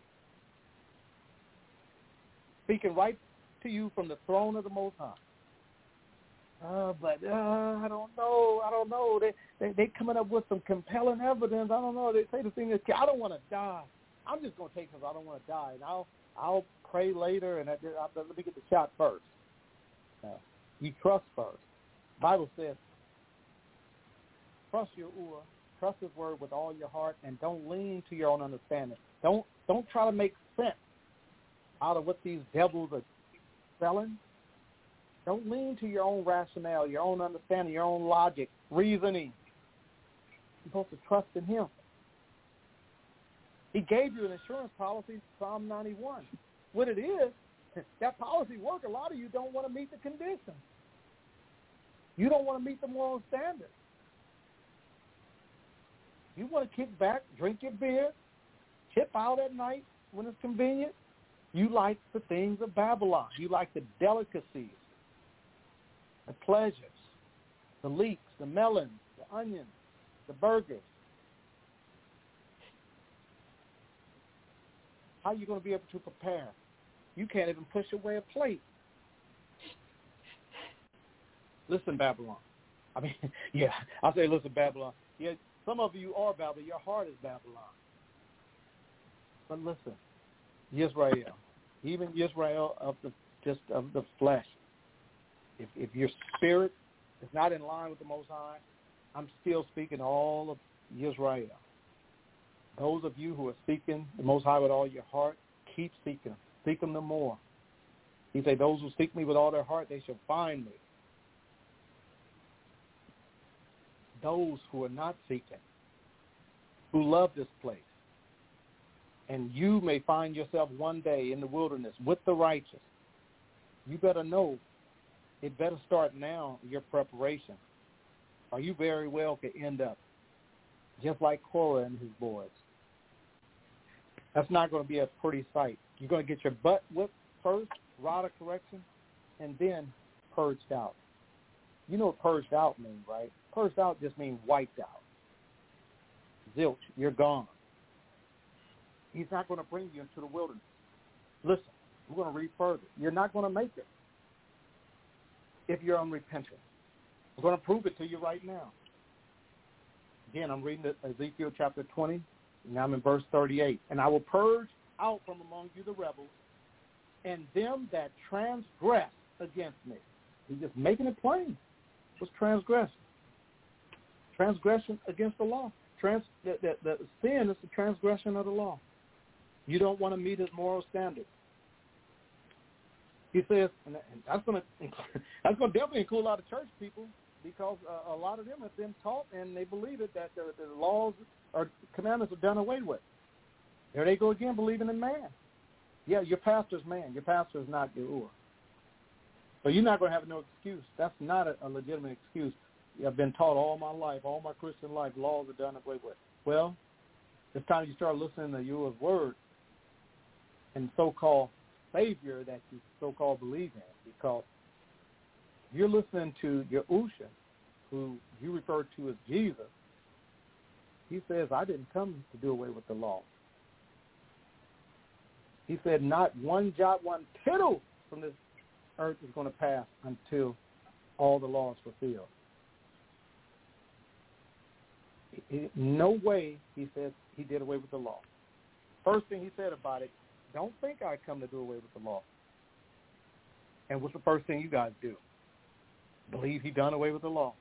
speaking right to you from the throne of the Most High. But I don't know. They coming up with some compelling evidence. I don't know. They say the thing is, I don't want to die. I'm just going to take this. I don't want to die, and I'll pray later. And let me get the shot first. You trust first. The Bible says, trust Yahuwah, trust His word with all your heart, and don't lean to your own understanding. Don't try to make sense out of what these devils are selling. Don't lean to your own rationale, your own understanding, your own logic, reasoning. You're supposed to trust in Him. He gave you an insurance policy, Psalm 91. What it is, that policy works. A lot of you don't want to meet the conditions. You don't want to meet the moral standards. You want to kick back, drink your beer, chip out at night when it's convenient. You like the things of Babylon. You like the delicacies, the pleasures, the leeks, the melons, the onions, the burgers. How are you going to be able to prepare? You can't even push away a plate. Listen, Babylon. I mean, yeah, I say listen, Babylon. Yeah, some of you are Babylon. Your heart is Babylon. But listen, Yisrael, even Yisrael of the flesh, if your spirit is not in line with the Most High, I'm still speaking to all of Yisrael. Those of you who are seeking the Most High with all your heart, keep seeking Him. seek him the more. He said, those who seek me with all their heart, they shall find me. Those who are not seeking, who love this place, and you may find yourself one day in the wilderness with the righteous, you better know it better start now, your preparation, or you very well could end up just like Korah and his boys. That's not going to be a pretty sight. You're going to get your butt whipped first, rod of correction, and then purged out. You know what purged out means, right? Purged out just means wiped out. Zilch, you're gone. He's not going to bring you into the wilderness. Listen, we're going to read further. You're not going to make it if you're unrepentant. I'm going to prove it to you right now. Again, I'm reading Ezekiel chapter 20, and I'm in verse 38. And I will purge out from among you the rebels and them that transgress against me. He's just making it plain. What's transgression? Transgression against the law. The sin is the transgression of the law. You don't want to meet his moral standards. He says, and that's going to definitely include a lot of church people, because a lot of them have been taught and they believe it that the laws or commandments are done away with. There they go again, believing in man. Yeah, your pastor's man. Your pastor is not Yahuwah. So you're not going to have no excuse. That's not a legitimate excuse. I've been taught all my life, all my Christian life, laws are done away with. Well, it's time you start listening to Yahuwah's word and so-called Savior that you so-called believe in, because you're listening to Yahusha, who you refer to as Jesus. He says, I didn't come to do away with the law. He said, not one jot, one tittle from this earth is going to pass until all the law is fulfilled. No way, he says, he did away with the law. First thing he said about it, don't think I come to do away with the law. And what's the first thing you guys do? Believe he done away with the law.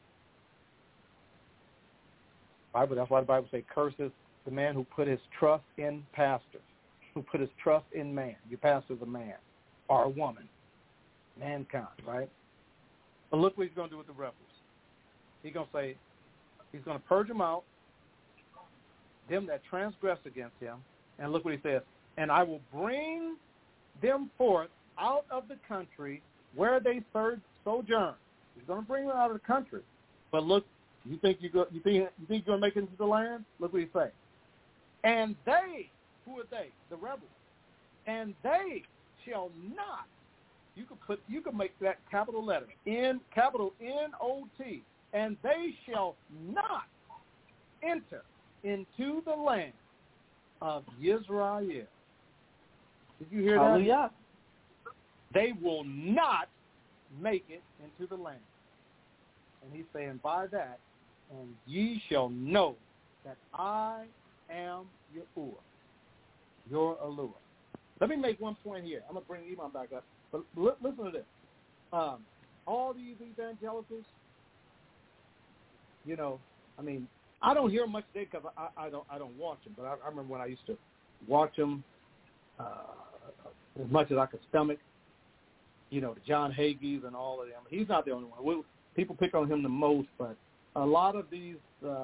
Bible, that's why the Bible says, curses the man who put his trust in pastors, who put his trust in man. Your pastor's a man or a woman, mankind, right? But look what he's going to do with the rebels. He's going to say, he's going to purge them out, them that transgress against him, and look what he says, and I will bring them forth out of the country where they sojourn. He's going to bring them out of the country. But look, you think you're going to make it into the land? Look what he says. And they, who are they? The rebels. And they shall not. You can make that capital letter, capital N-O-T. And they shall not enter into the land of Israel. Did you hear that? Hallelujah. They will not make it into the land. And he's saying, by that, and ye shall know that I am Yahuwah, your Elohim. Let me make one point here. I'm going to bring Iman back up. But listen to this. All these evangelicals, you know, I mean, I don't hear them much today because I don't watch them. But I remember when I used to watch them as much as I could stomach. You know, the John Hagees and all of them. He's not the only one. People pick on him the most, but a lot of these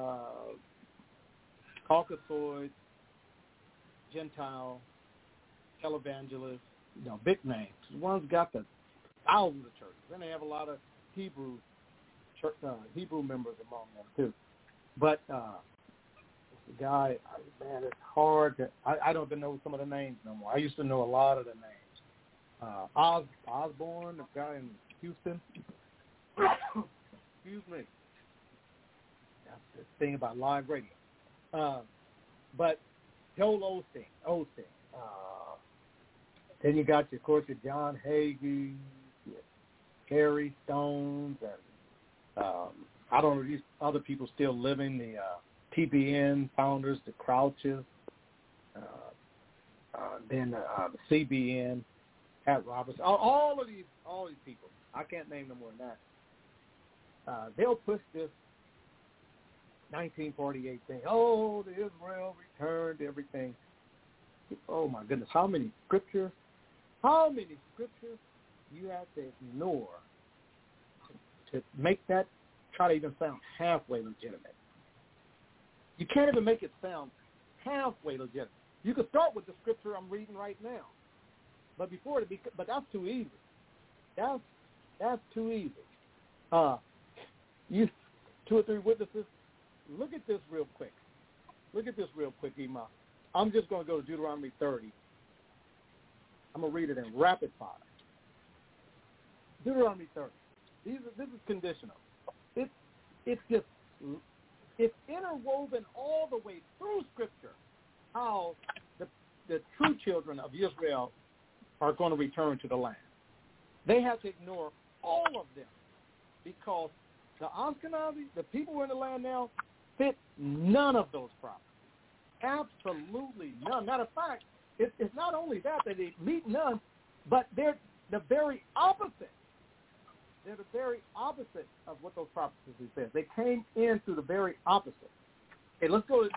Caucasoids, Gentile, televangelists, you know, big names. The ones got the thousands of churches. Then they have a lot of Hebrew members among them too. But the guy, man, it's hard to. I don't even know some of the names no more. I used to know a lot of the names. Osborne, the guy in Houston. Excuse me. That's the thing about live radio. But Joel Osteen. Then you got, of course, your John Hagee, Harry Stones, and I don't know, these other people still living, the TBN founders, the Crouches, then the CBN, Pat Roberts, all these people. I can't name them more than that. They'll push this 1948 thing. Oh, the Israel returned everything. Oh my goodness, how many scriptures how many scriptures you have to ignore to make that try to even sound halfway legitimate. You can't even make it sound halfway legitimate. You could start with the scripture I'm reading right now, but but that's too easy. That's too easy. You 2 or 3 witnesses. Look at this real quick. Ima. I'm just going to go to Deuteronomy 30. I'm going to read it in rapid fire. Deuteronomy 30. This is conditional. It's interwoven all the way through Scripture how the true children of Israel are going to return to the land. They have to ignore all of them because the Ashkenazi, the people who are in the land now, fit none of those promises. Absolutely none. Matter of fact, it's not only that they meet none, but they're the very opposite. They're the very opposite of what those prophecies said. They came in through the very opposite. Okay, let's go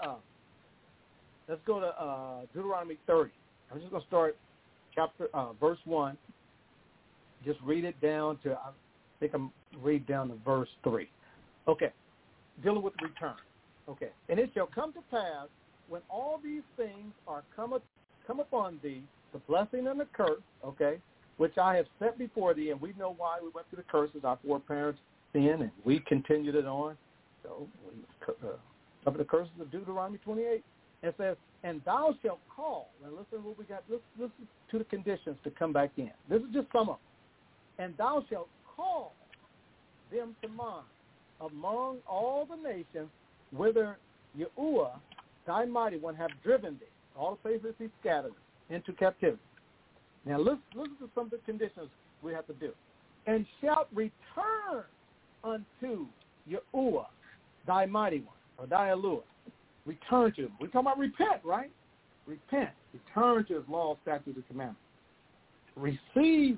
to Deuteronomy 30. I'm just going to start verse 1. Just read it down to, I think I'm read down to verse 3. Okay, dealing with the return. Okay, and it shall come to pass when all these things are come upon thee, the blessing and the curse, okay, which I have set before thee, and we know why we went through the curses. Our foreparents sinned, and we continued it on. So we cover the curses of Deuteronomy 28. It says, and thou shalt call. Now listen to what we got. Listen to the conditions to come back in. This is just some of them. And thou shalt call them to mind among all the nations whither Yahuwah, thy mighty one, have driven thee, all the places he scattered into captivity. Now listen to some of the conditions we have to do. And shalt return unto Yahuwah, thy mighty one, or thy Elohim. Return to him. We're talking about repent, right? Repent. Return to his law, statutes, and commandments. Receive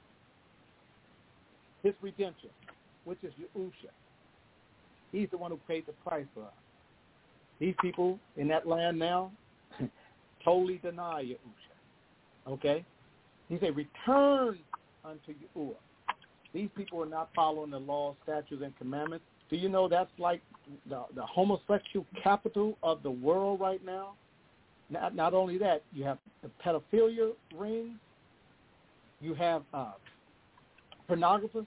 his redemption, which is Yahusha. He's the one who paid the price for us. These people in that land now totally deny Yahusha. Okay? He said, return unto Yahuwah. These people are not following the law, statutes, and commandments. Do you know that's like the homosexual capital of the world right now? Not only that, you have the pedophilia rings. You have pornographers.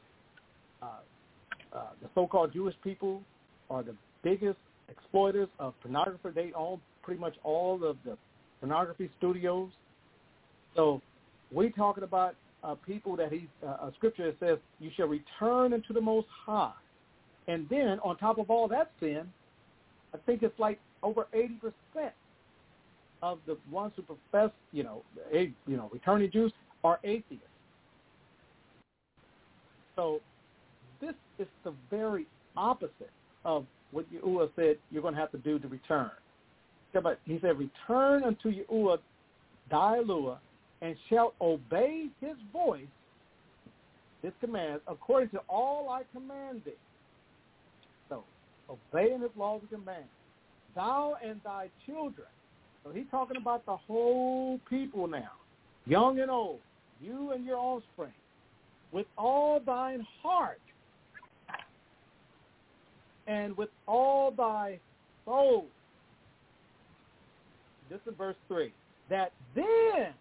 The so-called Jewish people are the biggest exploiters of pornography. They own pretty much all of the pornography studios. So we're talking about people that a scripture that says, you shall return unto the Most High. And then on top of all that sin, I think it's like over 80% of the ones who profess, returning Jews are atheists. So this is the very opposite of what Yahuwah said you're going to have to do to return. He said, return unto Yahuwah, thy Elohim, and shalt obey his voice, his commands, according to all I command thee. So, obeying his laws and commands. Thou and thy children. So he's talking about the whole people now, young and old, you and your offspring, with all thine heart and with all thy soul. This is verse 3. That then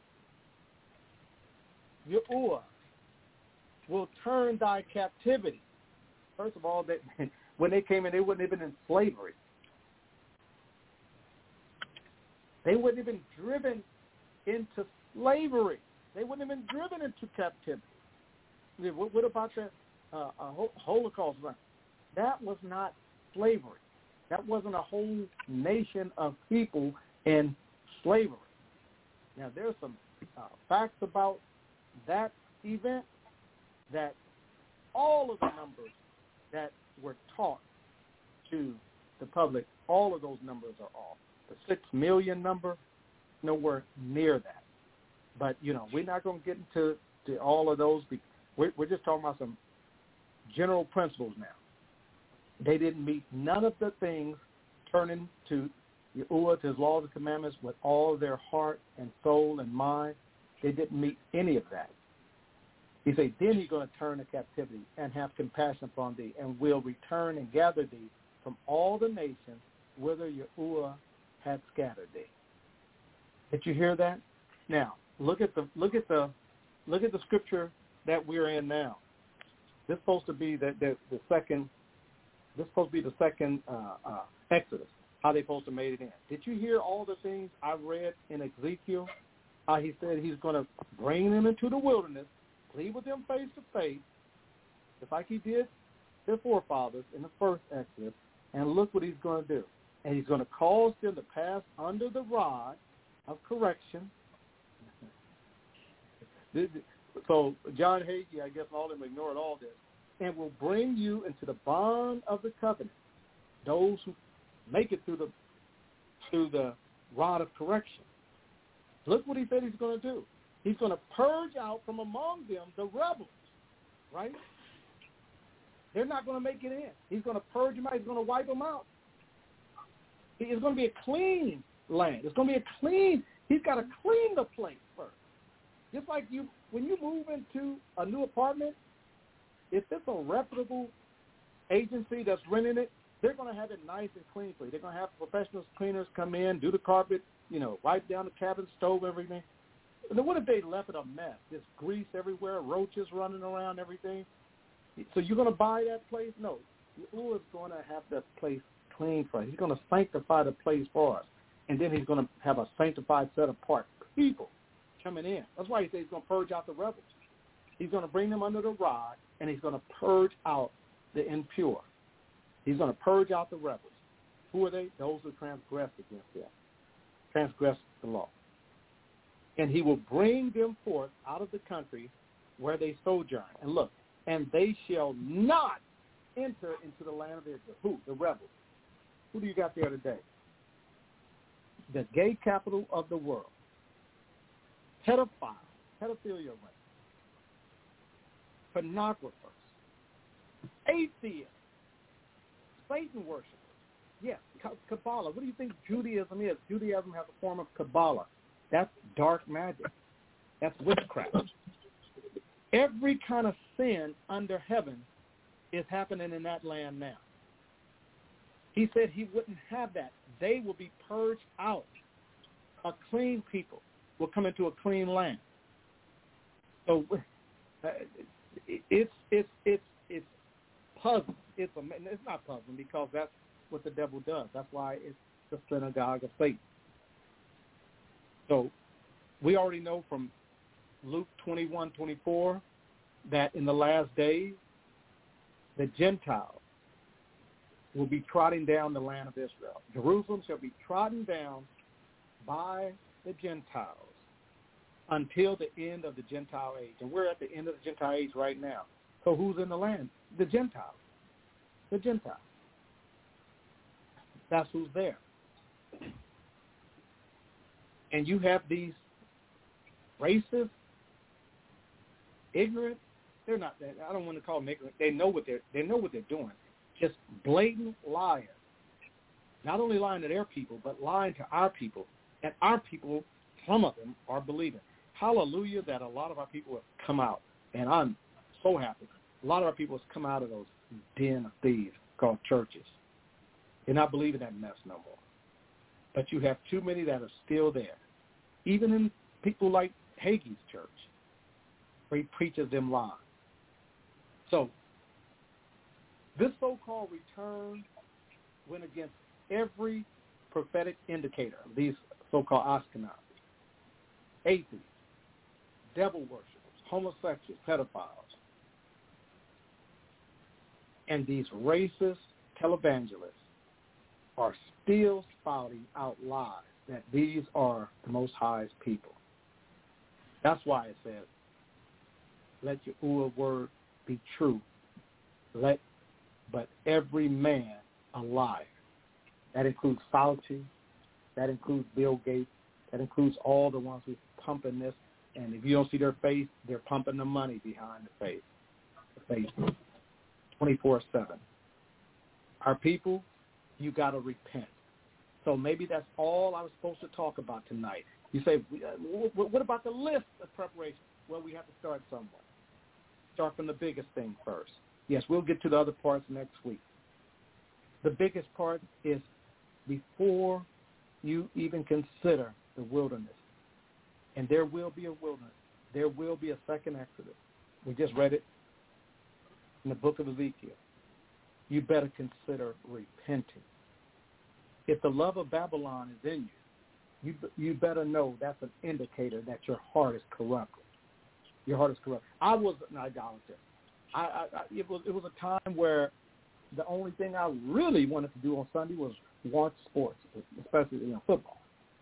Yahuwah will turn thy captivity. First of all, when they came in, they wouldn't have been in slavery. They wouldn't have been driven into slavery. They wouldn't have been driven into captivity. What about the Holocaust? That was not slavery. That wasn't a whole nation of people in slavery. Now, there's some facts about that event that all of the numbers that were taught to the public, all of those numbers are off. The 6 million number, nowhere near that. But, we're not going to get into all of those. We're just talking about some general principles now. They didn't meet none of the things turning to Yahuwah, to his laws and commandments with all of their heart and soul and mind. They didn't meet any of that. He said, then he's going to turn to captivity and have compassion upon thee, and will return and gather thee from all the nations whither Yahuwah had scattered thee. Did you hear that? Now, look at the scripture that we're in now. This is supposed to be the second. This is supposed to be the second Exodus. How they supposed to made it in? Did you hear all the things I read in Ezekiel? How he said he's going to bring them into the wilderness, plead with them face to face, just like he did their forefathers in the first Exodus. And look what he's going to do. And he's going to cause them to pass under the rod of correction. So John Hagee, I guess all of them ignored all this, and will bring you into the bond of the covenant. Those who make it through the rod of correction. Look what he said he's going to do. He's going to purge out from among them the rebels, right? They're not going to make it in. He's going to purge them out. He's going to wipe them out. It's going to be a clean land. It's going to be a clean. He's got to clean the place first. Just like when you move into a new apartment, if it's a reputable agency that's renting it, they're going to have it nice and clean for you. They're going to have professional cleaners come in, do the carpet, wipe down the cabin stove, everything. And then what if they left it a mess? There's grease everywhere, roaches running around, everything. So you're going to buy that place? No. Yahuwah is going to have that place clean for us. He's going to sanctify the place for us. And then he's going to have a sanctified, set-apart people coming in. That's why he says he's going to purge out the rebels. He's going to bring them under the rod, and he's going to purge out the impure. He's going to purge out the rebels. Who are they? Those who transgress against them, transgress the law. And he will bring them forth out of the country where they sojourn. And look, and they shall not enter into the land of Israel. Who? The rebels. Who do you got there today? The gay capital of the world. Pedophiles, pedophilia rings, pornographers, atheists, Satan worshippers. Yes, Kabbalah. What do you think Judaism is? Judaism has a form of Kabbalah. That's dark magic. That's witchcraft. Every kind of sin under heaven is happening in that land now. He said he wouldn't have that. They will be purged out. A clean people will come into a clean land. So it's puzzling. It's not puzzling because that's what the devil does. That's why it's the synagogue of Satan. So we already know from Luke 21:24 that in the last days the Gentiles will be trotting down the land of Israel. Jerusalem shall be trodden down by the Gentiles until the end of the Gentile age. And we're at the end of the Gentile age right now. So who's in the land? The Gentiles. The Gentiles. That's who's there. And you have these racist, ignorant, they're not that, I don't want to call them ignorant. They know what they're doing. Just blatant liars. Not only lying to their people, but lying to our people. And our people, some of them, are believing. Hallelujah that a lot of our people have come out. And I'm so happy. A lot of our people have come out of those den of thieves called churches. They're not believing that mess no more. But you have too many that are still there. Even in people like Hagee's church, where he preaches them lies. So this so-called return went against every prophetic indicator of these so-called Ashkenazis, atheists, devil worshippers, homosexuals, pedophiles, and these racist televangelists are still spouting out lies that these are the Most High's people. That's why it says, let your word be true. But every man a liar. That includes Fauci. That includes Bill Gates. That includes all the ones who are pumping this. And if you don't see their face, they're pumping the money behind the face 24/7. Our people, you got to repent. So maybe that's all I was supposed to talk about tonight. You say, what about the list of preparation? Well, we have to start somewhere. Start from the biggest thing first. Yes, we'll get to the other parts next week. The biggest part is before you even consider the wilderness, and there will be a wilderness, there will be a second Exodus. We just read it in the book of Ezekiel. You better consider repenting. If the love of Babylon is in you, you better know that's an indicator that your heart is corrupt. Your heart is corrupt. I was an idolater. It was a time where the only thing I really wanted to do on Sunday was watch sports, especially football.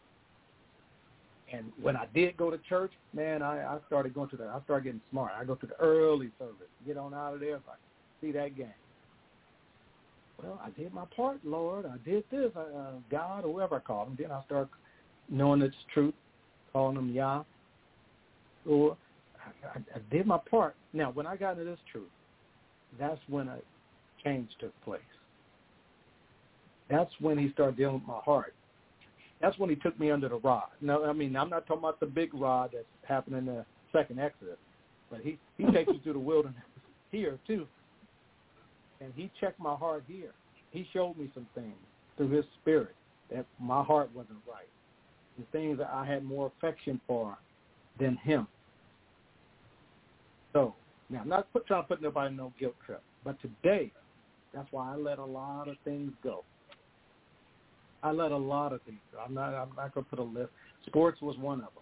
And when I did go to church, man, I started going to I started getting smart. I go to the early service, get on out of there so I can see that game. Well, I did my part, Lord. I did this, God, or whoever I call him. Then I start knowing it's truth, calling him Yah. Or I did my part. Now, when I got into this truth, that's when a change took place. That's when he started dealing with my heart. That's when he took me under the rod. No, I mean, I'm not talking about the big rod that's happening in the second Exodus, but he takes you through the wilderness here, too. And he checked my heart here. He showed me some things through his spirit that my heart wasn't right, and things that I had more affection for than him. So, now, I'm not trying to put nobody in no guilt trip, but today, that's why I let a lot of things go. I let a lot of things go. I'm not going to put a list. Sports was one of them.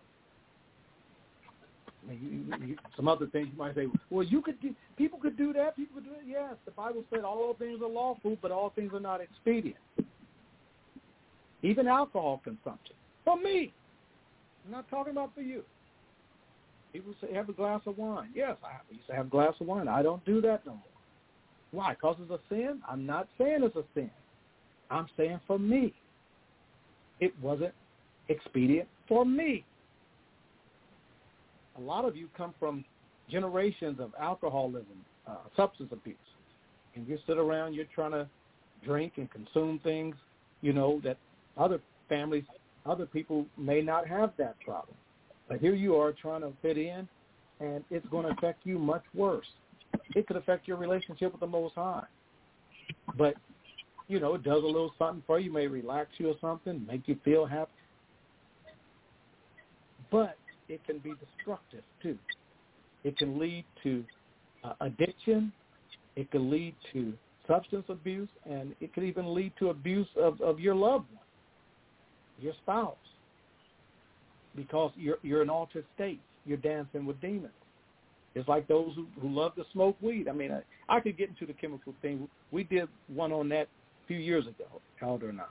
I mean, some other things you might say, well, people could do that. People could do it. Yes, the Bible said all things are lawful, but all things are not expedient. Even alcohol consumption. For me. I'm not talking about for you. People say, have a glass of wine. Yes, I used to have a glass of wine. I don't do that no more. Why? Because it's a sin? I'm not saying it's a sin. I'm saying for me. It wasn't expedient for me. A lot of you come from generations of alcoholism, substance abuse, and you sit around, you're trying to drink and consume things, that other families, other people may not have that problem. But here you are trying to fit in, and it's going to affect you much worse. It could affect your relationship with the Most High. But, it does a little something for you, may relax you or something, make you feel happy. But it can be destructive, too. It can lead to addiction. It can lead to substance abuse, and it could even lead to abuse of your loved one, your spouse, because you're in altered state. You're dancing with demons. It's like those who love to smoke weed. I mean, I could get into the chemical thing. We did one on that a few years ago, Elder and I.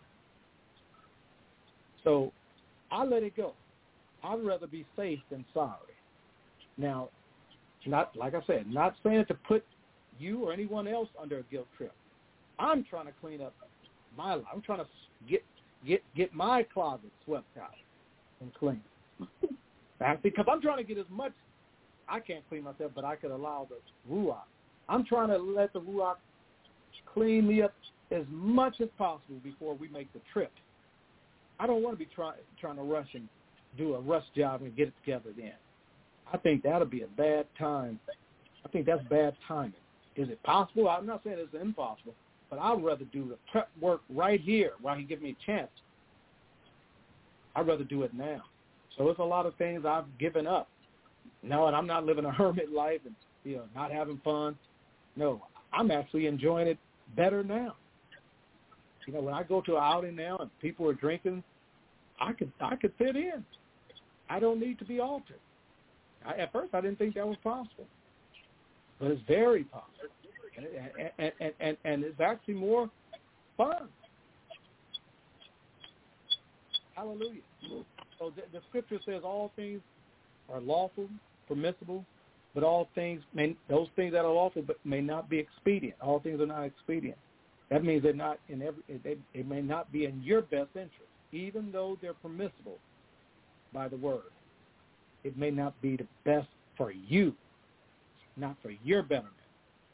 So I let it go. I'd rather be safe than sorry. Now, not like I said, not saying to put you or anyone else under a guilt trip. I'm trying to clean up my life. I'm trying to get my closet swept out and clean. Because I'm trying to get as much. I can't clean myself, but I could allow the Ruach. I'm trying to let the Ruach clean me up as much as possible before we make the trip. I don't want to be trying to rush and do a rush job and get it together then. I think that'll be a bad time. I think that's bad timing. Is it possible? I'm not saying it's impossible, but I'd rather do the prep work right here while he gives me a chance. I'd rather do it now. So it's a lot of things I've given up. No, and I'm not living a hermit life and not having fun. No, I'm actually enjoying it better now. When I go to an outing now and people are drinking, I could fit in. I don't need to be altered. At first, I didn't think that was possible, but it's very possible, and it's actually more fun. Hallelujah. So the scripture says all things are lawful, permissible, but those things that are lawful but may not be expedient. All things are not expedient. That means they're not they may not be in your best interest, even though they're permissible by the word. It may not be the best for you, not for your betterment.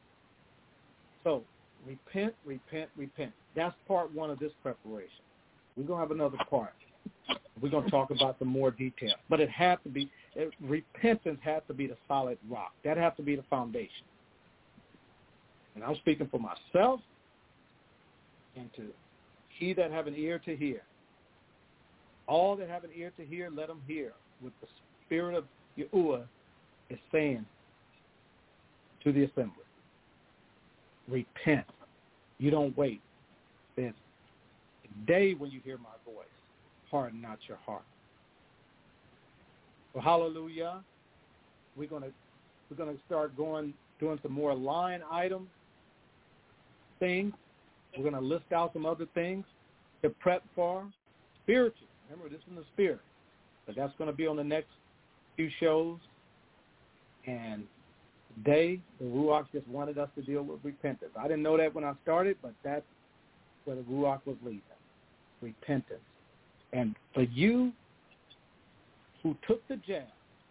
So repent, repent, repent. That's part one of this preparation. We're going to have another part. We're going to talk about some more detail. But it has to be, repentance has to be the solid rock. That has to be the foundation. And I'm speaking for myself and to he that have an ear to hear. All that have an ear to hear, let them hear what the Spirit of Yahuwah is saying to the assembly. Repent. You don't wait. There's a day when you hear my voice. Harden not your heart. Well, hallelujah. We're gonna start doing some more line item things. We're gonna list out some other things to prep for spiritual. Remember, this is in the spirit, but that's gonna be on the next few shows. And today, the Ruach just wanted us to deal with repentance. I didn't know that when I started, but that's where the Ruach was leading. Repentance. And for you who took the jab,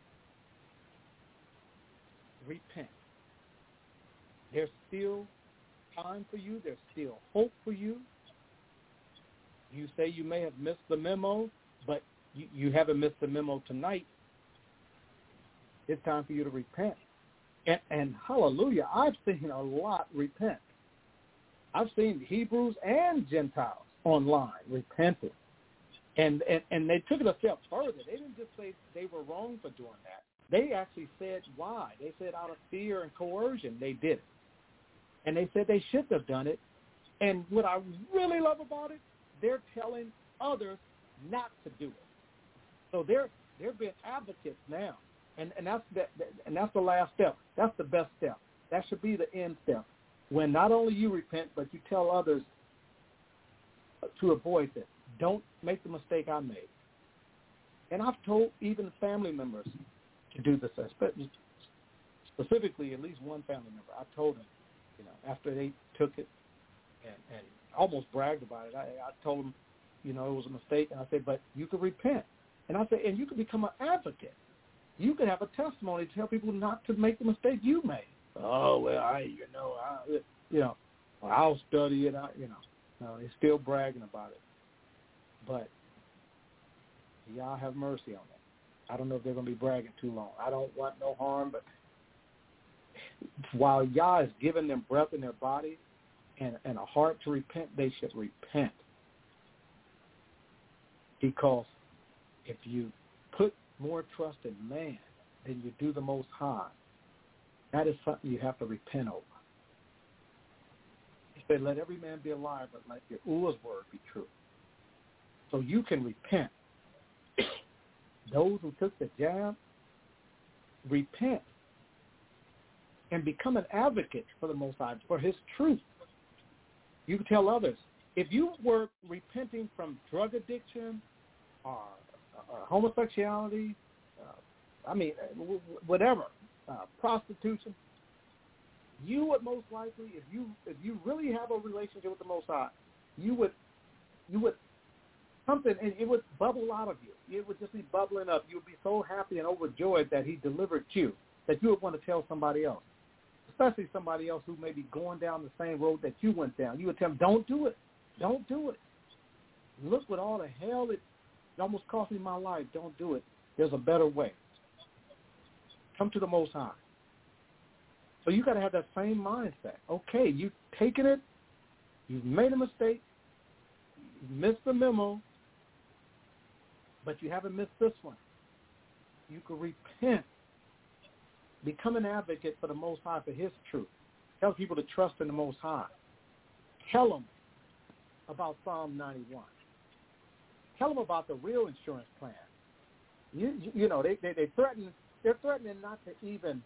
repent. There's still time for you. There's still hope for you. You say you may have missed the memo, but you haven't missed the memo tonight. It's time for you to repent. And hallelujah, I've seen a lot repent. I've seen Hebrews and Gentiles online repenting. And they took it a step further. They didn't just say they were wrong for doing that. They actually said why. They said out of fear and coercion they did it. And they said they shouldn't have done it. And what I really love about it, they're telling others not to do it. So they're being advocates now. And that's the last step. That's the best step. That should be the end step. When not only you repent, but you tell others to avoid this. Don't make the mistake I made. And I've told even family members to do this, specifically at least one family member. I told them, after they took it and almost bragged about it, I told them, it was a mistake. And I said, but you can repent. And I said, and you can become an advocate. You can have a testimony to tell people not to make the mistake you made. Oh, well, I'll study it. No, they're still bragging about it. But y'all have mercy on them. I don't know if they're going to be bragging too long. I don't want no harm, but while Yah is giving them breath in their body and a heart to repent, they should repent. Because if you put more trust in man than you do the Most High, that is something you have to repent over. He said, let every man be a liar, but let Yahuwah's word be true. So you can repent. Those who took the jab, repent and become an advocate for the Most High, for his truth. You can tell others, if you were repenting from drug addiction or homosexuality, whatever, prostitution, you would most likely, if you really have a relationship with the Most High, you would something, and it would bubble out of you. It would just be bubbling up. You would be so happy and overjoyed that he delivered you that you would want to tell somebody else, especially somebody else who may be going down the same road that you went down. You would tell them, don't do it. Don't do it. Look what all the hell it almost cost me my life. Don't do it. There's a better way. Come to the Most High. So you got to have that same mindset. Okay, you've taken it. You've made a mistake. You missed the memo. But you haven't missed this one. You can repent. Become an advocate for the Most High, for his truth. Tell people to trust in the Most High. Tell them about Psalm 91. Tell them about the real insurance plan. They threaten. They're threatening not to even.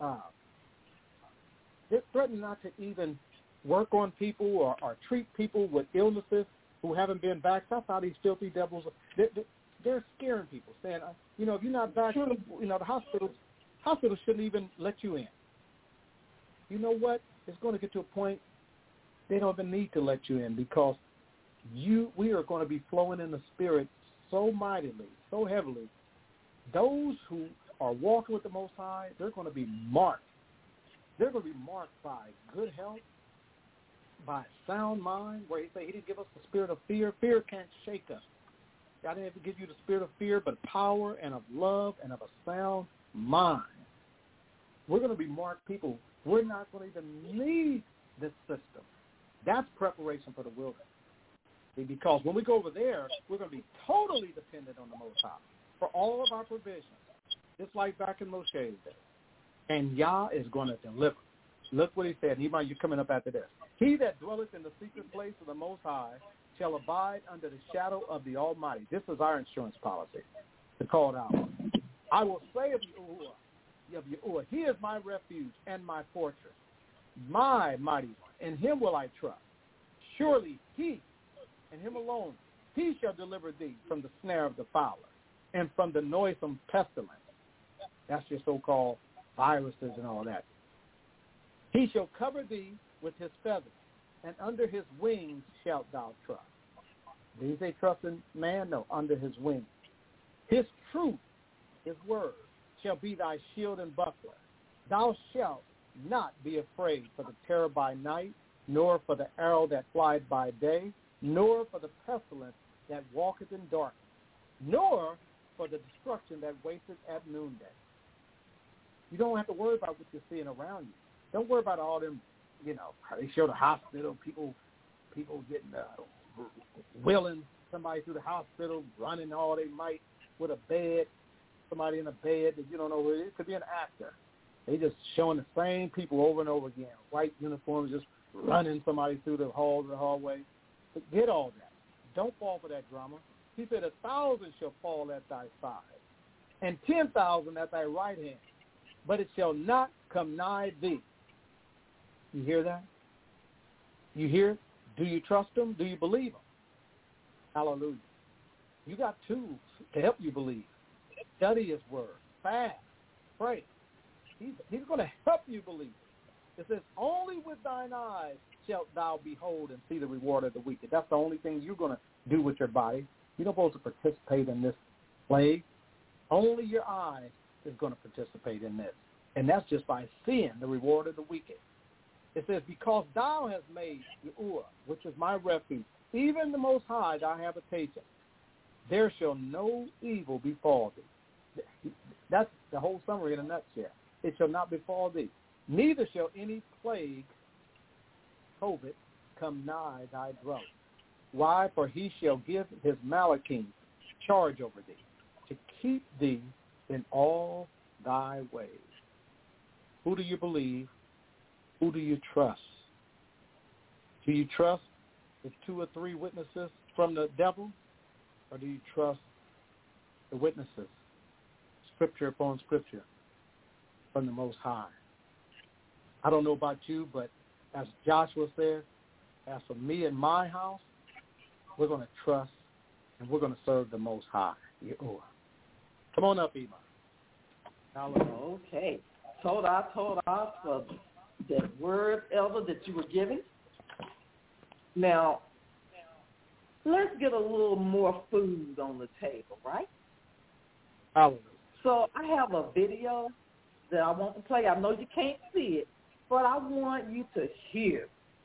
They're threatening not to even work on people or treat people with illnesses who haven't been vaxxed. That's how these filthy devils. They're scaring people, saying, if you're not vaccinated, the hospitals shouldn't even let you in. You know what? It's going to get to a point they don't even need to let you in because we are going to be flowing in the Spirit so mightily, so heavily. Those who are walking with the Most High, they're going to be marked. They're going to be marked by good health, by a sound mind, where he said he didn't give us the spirit of fear. Fear can't shake us. God didn't give you the spirit of fear, but power and of love and of a sound mind. We're going to be marked people. We're not going to even need this system. That's preparation for the wilderness. See, because when we go over there, we're going to be totally dependent on the Most High for all of our provisions, just like back in Moshe's day. And Yah is going to deliver. Look what he said. Nehemiah, you're coming up after this. He that dwelleth in the secret place of the Most High shall abide under the shadow of the Almighty. This is our insurance policy to call it out. I will say of Yahuwah, he is my refuge and my fortress, my mighty one. In him will I trust. Surely he, and him alone, he shall deliver thee from the snare of the fowler and from the noisome pestilence. That's your so-called viruses and all that. He shall cover thee with his feathers, and under his wings shalt thou trust. Did he say trust in man? No, under his wings. His truth, his word, shall be thy shield and buckler. Thou shalt not be afraid for the terror by night, nor for the arrow that flieth by day, nor for the pestilence that walketh in darkness, nor for the destruction that wasteth at noonday. You don't have to worry about what you're seeing around you. Don't worry about all them, how they show the hospital, people getting wheeling somebody through the hospital, running all they might with a bed, somebody in a bed that you don't know who it is. It could be an actor. They just showing the same people over and over again, white uniforms, just running somebody through the halls or the hallway. Forget all that. Don't fall for that drama. He said 1,000 shall fall at thy side, and 10,000 at thy right hand, but it shall not come nigh thee. You hear that? You hear it? Do you trust him? Do you believe him? Hallelujah. You got tools to help you believe. Study his word. Fast. Pray. He's going to help you believe it. It says, only with thine eyes shalt thou behold and see the reward of the wicked. That's the only thing you're going to do with your body. You're not supposed to participate in this plague. Only your eyes is going to participate in this. And that's just by seeing the reward of the wicked. It says, because thou hast made Yahuwah, which is my refuge, even the Most High thy habitation, there shall no evil befall thee. That's the whole summary in a nutshell. It shall not befall thee. Neither shall any plague, COVID, come nigh thy dwelling. Why? For he shall give his Malachim charge over thee, to keep thee in all thy ways. Who do you believe? Who do you trust? Do you trust the 2 or 3 witnesses from the devil? Or do you trust the witnesses, scripture upon scripture, from the Most High? I don't know about you, but as Joshua said, as for me and my house, we're going to trust and we're going to serve the Most High. Yahuwah. Come on up, Iman. Hallelujah. Okay. Told us for that word, Elder, that you were giving. Now, let's get a little more food on the table, right? Hallelujah. So I have a video that I want to play. I know you can't see it, but I want you to hear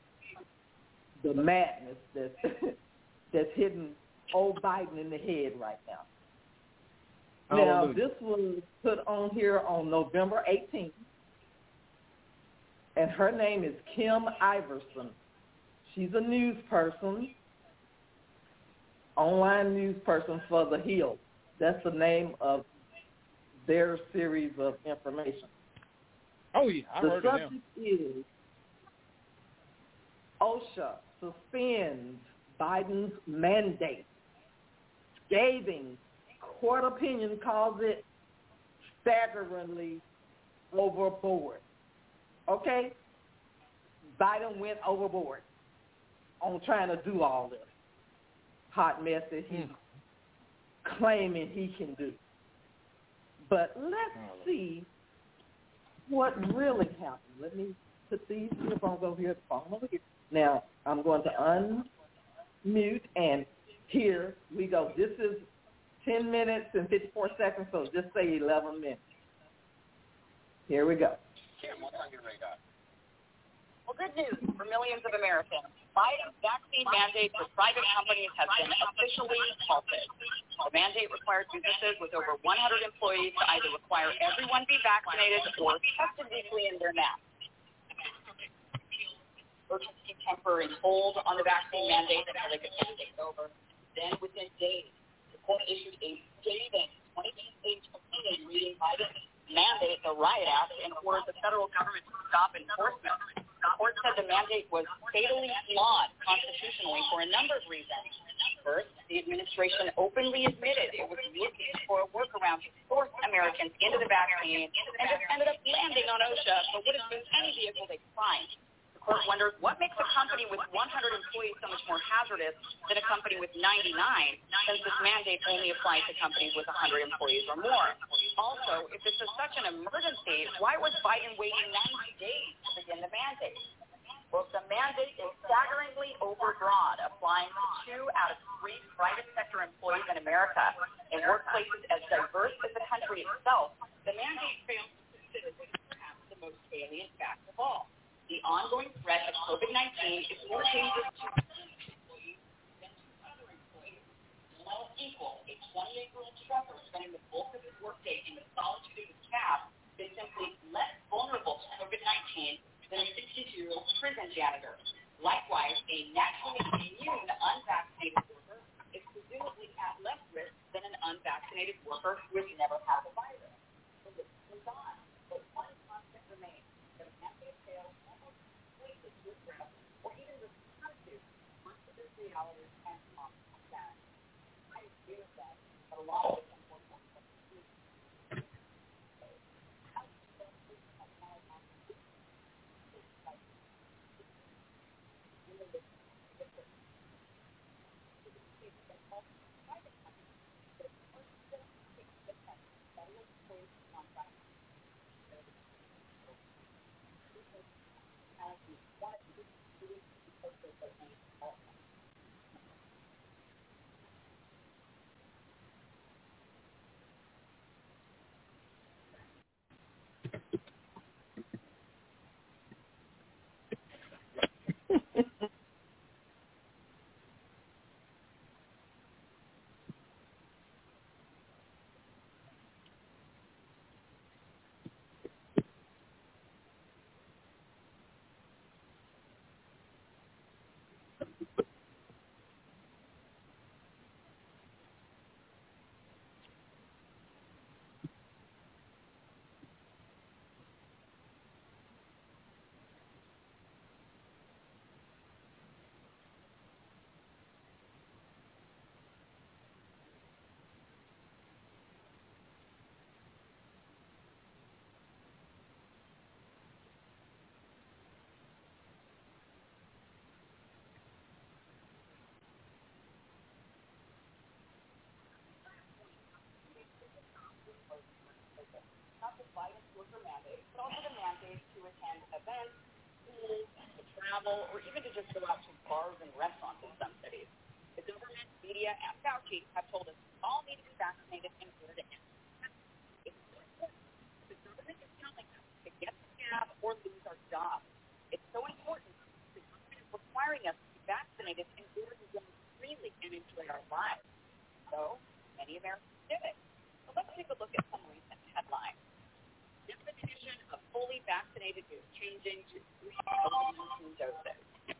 the madness that's hitting old Biden in the head right now. Now, this was put on here on November 18th, and her name is Kim Iverson. She's a news person, online news person for The Hill. That's the name of their series of information. Oh, yeah, I heard of them. The subject is OSHA suspends Biden's mandate. Scathing court opinion calls it staggeringly overboard. Okay? Biden went overboard on trying to do all this hot mess that he's claiming he can do. But let's see what really happened. Let me put these earphones over here, the phone over here. Now, I'm going to unmute, and here we go. This is 10 minutes and 54 seconds, so just say 11 minutes. Here we go. Kim, what time you ready, guys? Well, good news for millions of Americans. Biden's vaccine mandate for private companies has been officially halted. The mandate required businesses with over 100 employees to either require everyone be vaccinated or tested weekly in their masks. Emergency temporary hold on the vaccine mandate until they could take over. Then within days, the court issued a scathing 22-page opinion reading Biden's mandate, the Riot Act, and ordered the federal government to stop enforcement. The court said the mandate was fatally flawed constitutionally for a number of reasons. First, the administration openly admitted it was looking for a workaround to force Americans into the vaccine and just ended up landing on OSHA for what has been any vehicle they could find. The court wondered what makes a company with 100 employees so much more hazardous than a company with 99, since this mandate only applies to companies with 100 employees or more. Also, if this is such an emergency, why was Biden waiting 90 days to begin the mandate? Well, the mandate is staggeringly overbroad, applying to 2 out of 3 private sector employees in America. In workplaces as diverse as the country itself, the mandate fails to consider perhaps the most salient fact of all. The ongoing threat of COVID-19 is more dangerous to employees than to other employees. All equal, a 28-year-old trucker spending the bulk of his workday in the solitude of his cab is simply less vulnerable to COVID-19 than a 62-year-old prison janitor. Likewise, a naturally immune unvaccinated worker is presumably at less risk than an unvaccinated worker who has never had the virus. So this goes on, but one constant remains. The mandate fails almost completely to address or even respond to much of this reality and common sense. I agree with that, but a lot of it mandate, but also the mandate to attend events, schools, to travel, or even to just go out to bars and restaurants in some cities. The government, media, and Fauci have told us all need to be vaccinated in order to end it. It's so important. The government is telling us to get the jab or lose our job. It's so important. The government is requiring us to be vaccinated in order to go freely and enjoy our lives. So many Americans did it. So let's take a look at some recent headlines. Definition of fully vaccinated is changing to 3 COVID-19 doses.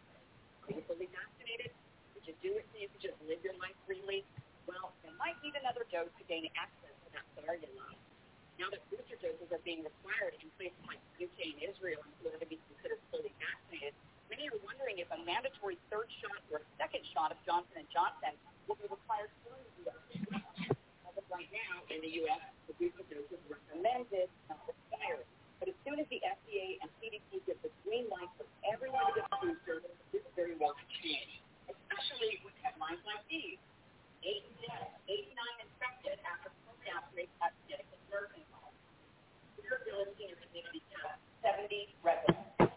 Are you fully vaccinated? Did you do it so you could just live your life freely? Well, you might need another dose to gain access to that bar you love. Now that booster doses are being required in places like UK and Israel in order to be considered fully vaccinated, many are wondering if a mandatory third shot or a second shot of Johnson & Johnson will be required soon in the U.S. As of right now, in the U.S., the booster dose is recommended, not required. But as soon as the FDA and CDC give the green light for everyone to get the booster, this very well could change, especially with headlines like these. 8 dead, 89 infected after COVID outbreak at Connecticut nursing home. Fairfield Senior Community Test, 70 residents.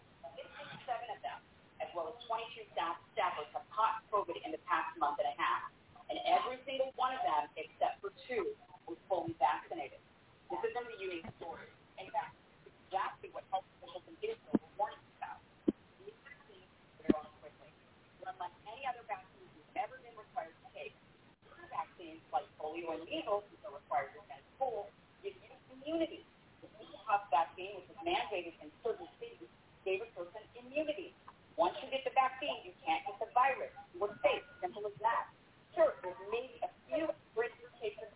57 of them, as well as 22 staffers, have caught COVID in the past month and a half. And every single one of them, except for 2, was fully vaccinated. This isn't a unique story. meals, which are required to attend school, give you immunity. The smallpox vaccine, which is mandated in certain cities, gave a person immunity. Once you get the vaccine, you can't get the virus. We're safe. Simple as that. Sure, there's maybe a few breakthrough cases.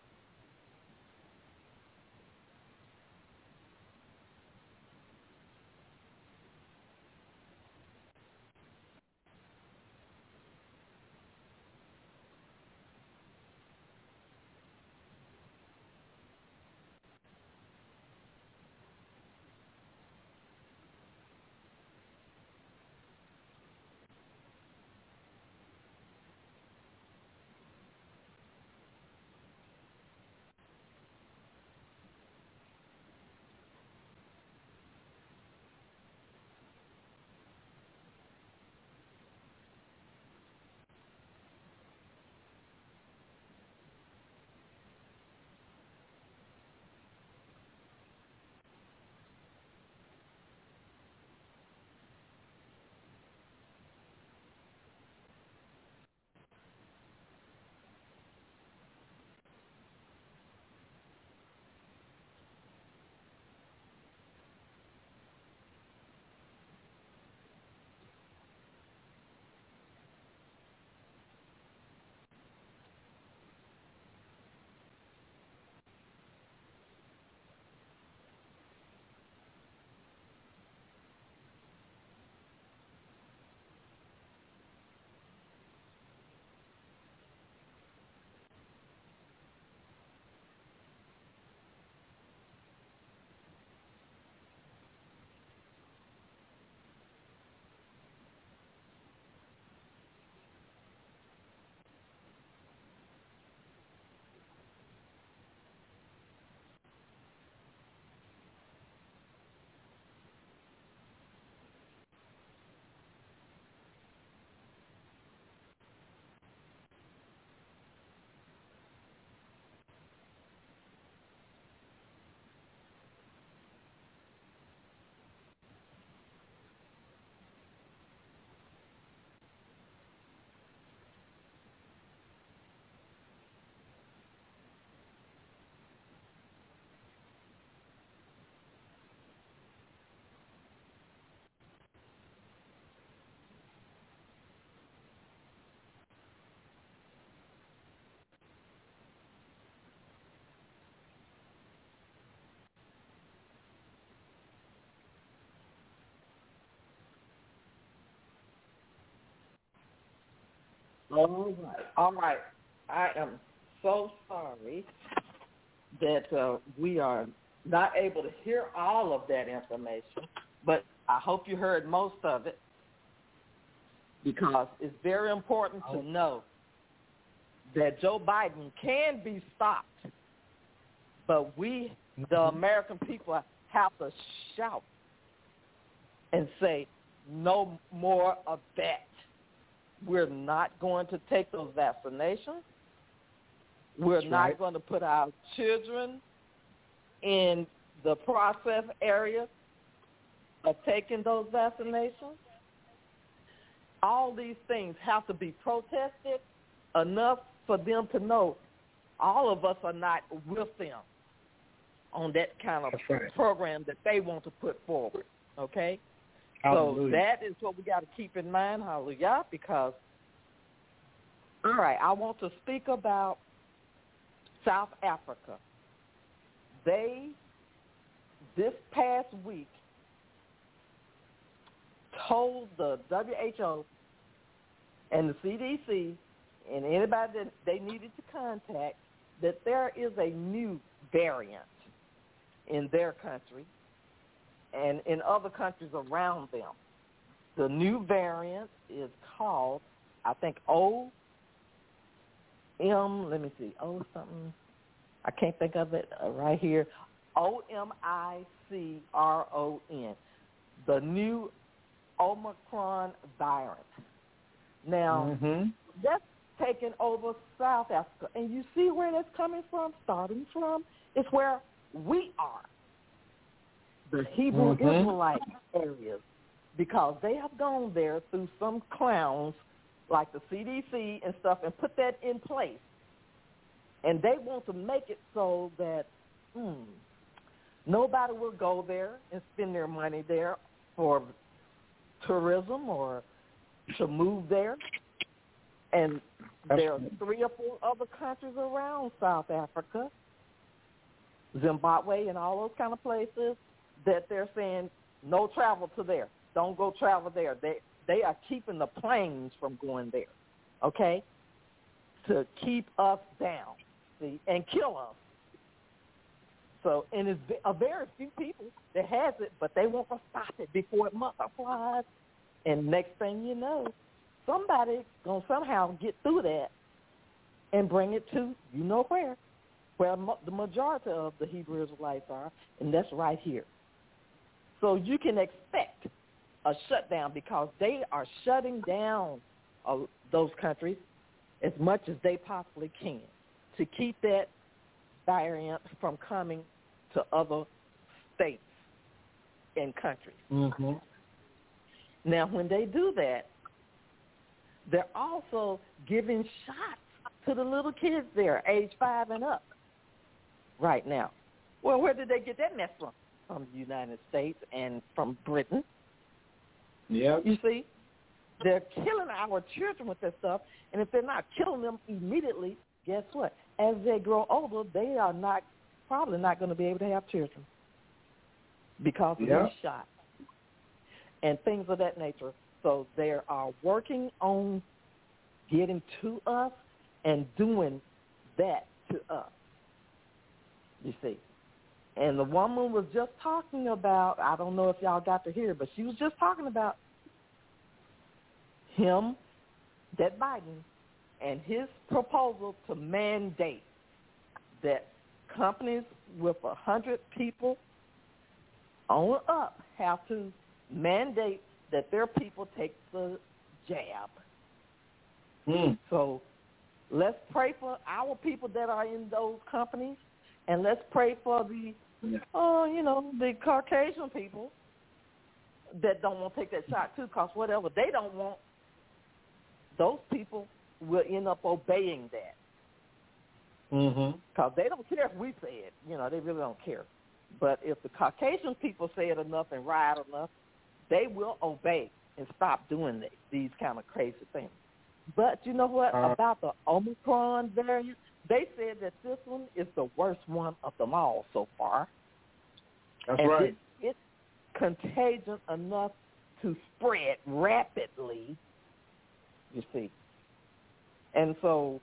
All right. I am so sorry that we are not able to hear all of that information, but I hope you heard most of it because it's very important to know that Joe Biden can be stopped, but we, the American people, have to shout and say, no more of that. We're not going to take those vaccinations. We're not going to put our children in the process area of taking those vaccinations. All these things have to be protested enough for them to know all of us are not with them on that kind of program that they want to put forward, okay? Hallelujah. So that is what we got to keep in mind, hallelujah, because, all right, I want to speak about South Africa. They, this past week, told the WHO and the CDC and anybody that they needed to contact that there is a new variant in their country and in other countries around them. The new variant is called, I think, let me see, something, I can't think of it right here, Omicron, the new Omicron virus. Now, that's taken over South Africa, and you see where that's starting from? It's where we are, the Hebrew Israelite areas, because they have gone there through some clowns like the CDC and stuff and put that in place. And they want to make it so that nobody will go there and spend their money there for tourism or to move there. And there are 3 or 4 other countries around South Africa, Zimbabwe, and all those kind of places that they're saying no travel to there. Don't go travel there. They are keeping the planes from going there, okay, to keep us down, see, and kill us. So, and it's a very few people that has it, but they want to stop it before it multiplies. And next thing you know, somebody's going to somehow get through that and bring it to you know where the majority of the Hebrew Israelites are, and that's right here. So you can expect a shutdown because they are shutting down those countries as much as they possibly can to keep that variant from coming to other states and countries. Mm-hmm. Now, when they do that, they're also giving shots to the little kids there, age 5 and up, right now. Well, where did they get that mess from? From the United States and from Britain. Yeah. You see, they're killing our children with this stuff, and if they're not killing them immediately, guess what? As they grow older, they are probably not going to be able to have children because of these shots and things of that nature. So they are working on getting to us and doing that to us, you see. And the woman was just talking about, I don't know if y'all got to hear it, but she was just talking about him, that Biden, and his proposal to mandate that companies with 100 people on up have to mandate that their people take the jab. So let's pray for our people that are in those companies, and let's pray for the, the Caucasian people that don't want to take that shot too, because whatever they don't want, those people will end up obeying that. Because they don't care if we say it. They really don't care. But if the Caucasian people say it enough and riot enough, they will obey and stop doing these kind of crazy things. But you know what? About the Omicron variant, they said that this one is the worst one of them all so far. That's and right. It's contagious enough to spread rapidly, you see. And so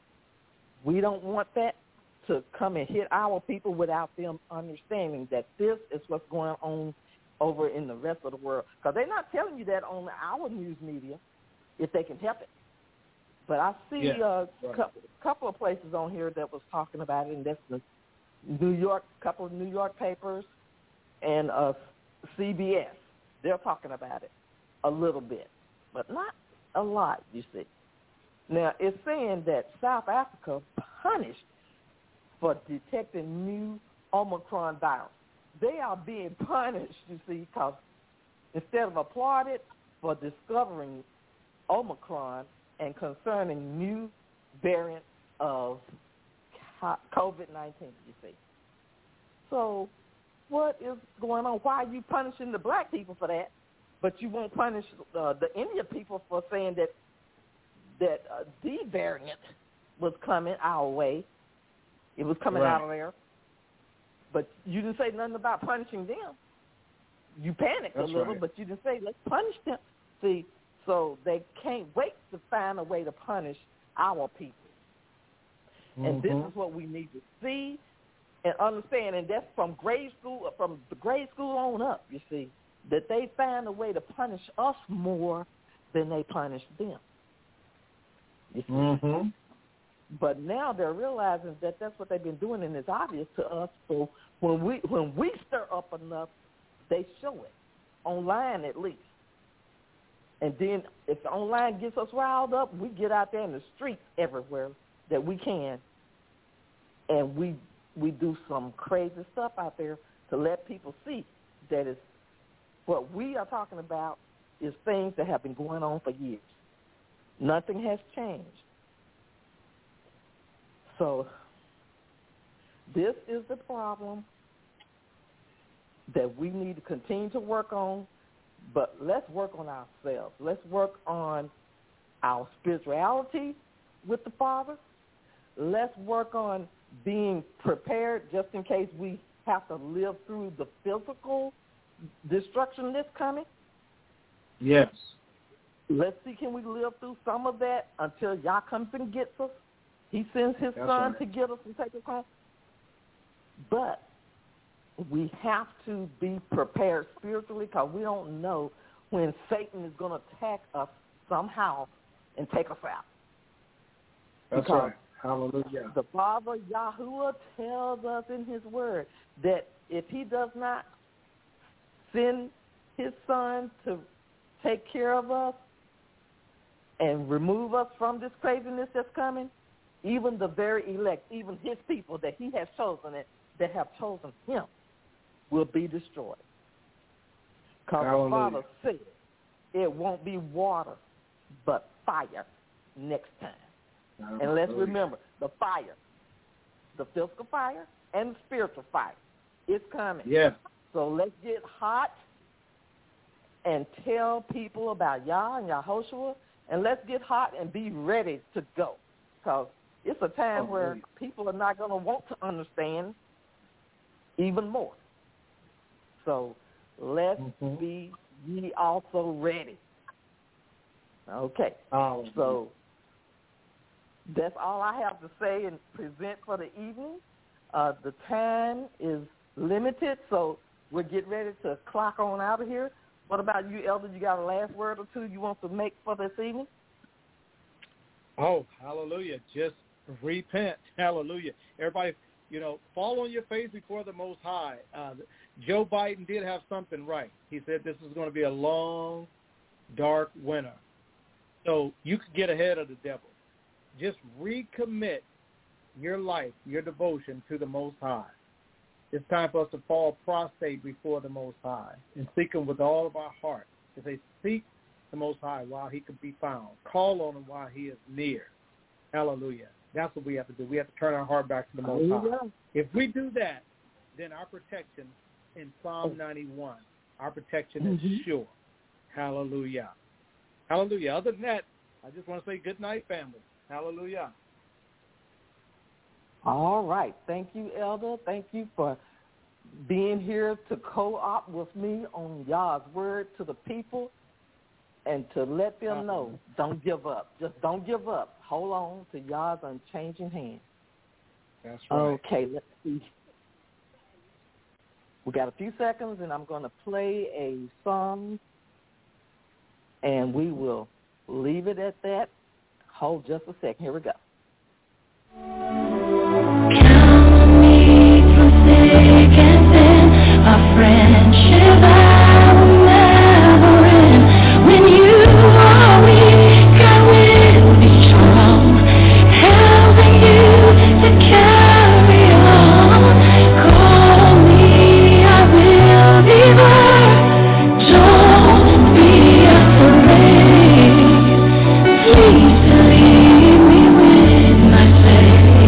we don't want that to come and hit our people without them understanding that this is what's going on over in the rest of the world. Because they're not telling you that on our news media if they can help it. But I see a couple of places on here that was talking about it, and that's the couple of New York papers and CBS. They're talking about it a little bit, but not a lot, you see. Now, it's saying that South Africa punished for detecting new Omicron virus. They are being punished, you see, because instead of applauded for discovering Omicron and concerning new variant of COVID-19, you see. So what is going on? Why are you punishing the black people for that, but you won't punish the Indian people for saying that the variant was coming our way? It was coming out of there. But you didn't say nothing about punishing them. You panicked a little, but you didn't say, let's punish them. See, so they can't wait to find a way to punish our people. And this is what we need to see and understand, and that's from the grade school on up, you see, that they find a way to punish us more than they punish them. You see? But now they're realizing that that's what they've been doing, and it's obvious to us. So when we stir up enough, they show it, online at least. And then if the online gets us riled up, we get out there in the streets everywhere that we can, and we do some crazy stuff out there to let people see that it's what we are talking about is things that have been going on for years. Nothing has changed. So This is the problem that we need to continue to work on, but let's work on ourselves. Let's work on our spirituality with the Father. Let's work on being prepared just in case we have to live through the physical destruction that's coming. Yes. Let's see, can we live through some of that until Yah comes and gets us? He sends his son to get us and take us home. But we have to be prepared spiritually because we don't know when Satan is going to attack us somehow and take us out. That's because right. Hallelujah. The Father, Yahuwah, tells us in his word that if he does not send his son to take care of us and remove us from this craziness that's coming, even the very elect, even his people that he has chosen, that have chosen him, will be destroyed. Because the Father said it won't be water but fire next time. And let's remember, the fire, the physical fire and the spiritual fire, it's coming. Yes. So let's get hot and tell people about Yah and Yahushua, and let's get hot and be ready to go. Because it's a time where people are not going to want to understand even more. So let's be ye also ready. Okay. So that's all I have to say and present for the evening. The time is limited, so we're getting ready to clock on out of here. What about you, Elder? You got a last word or two you want to make for this evening? Oh, hallelujah. Just repent. Hallelujah. Everybody, fall on your face before the Most High. Joe Biden did have something right. He said this is going to be a long, dark winter. So you could get ahead of the devil. Just recommit your life, your devotion to the Most High. It's time for us to fall prostrate before the Most High and seek him with all of our heart. To say, seek the Most High while he can be found. Call on him while he is near. Hallelujah. That's what we have to do. We have to turn our heart back to the Most High. If we do that, then our protection in Psalm 91, our protection is sure. Hallelujah. Hallelujah. Other than that, I just want to say good night, family. Hallelujah. All right. Thank you, Elder. Thank you for being here to co-op with me on Yah's word to the people and to let them know, don't give up. Just don't give up. Hold on to Yah's unchanging hand. That's right. Okay, let's see. We got a few seconds, and I'm going to play a song, and we will leave it at that. Hold just a second. Here we go. Count me forsaken, then our friendship I will never end. When you are weak, I will be strong, helping you to carry on. Call me, I will be there. Don't be afraid. Please believe me when I say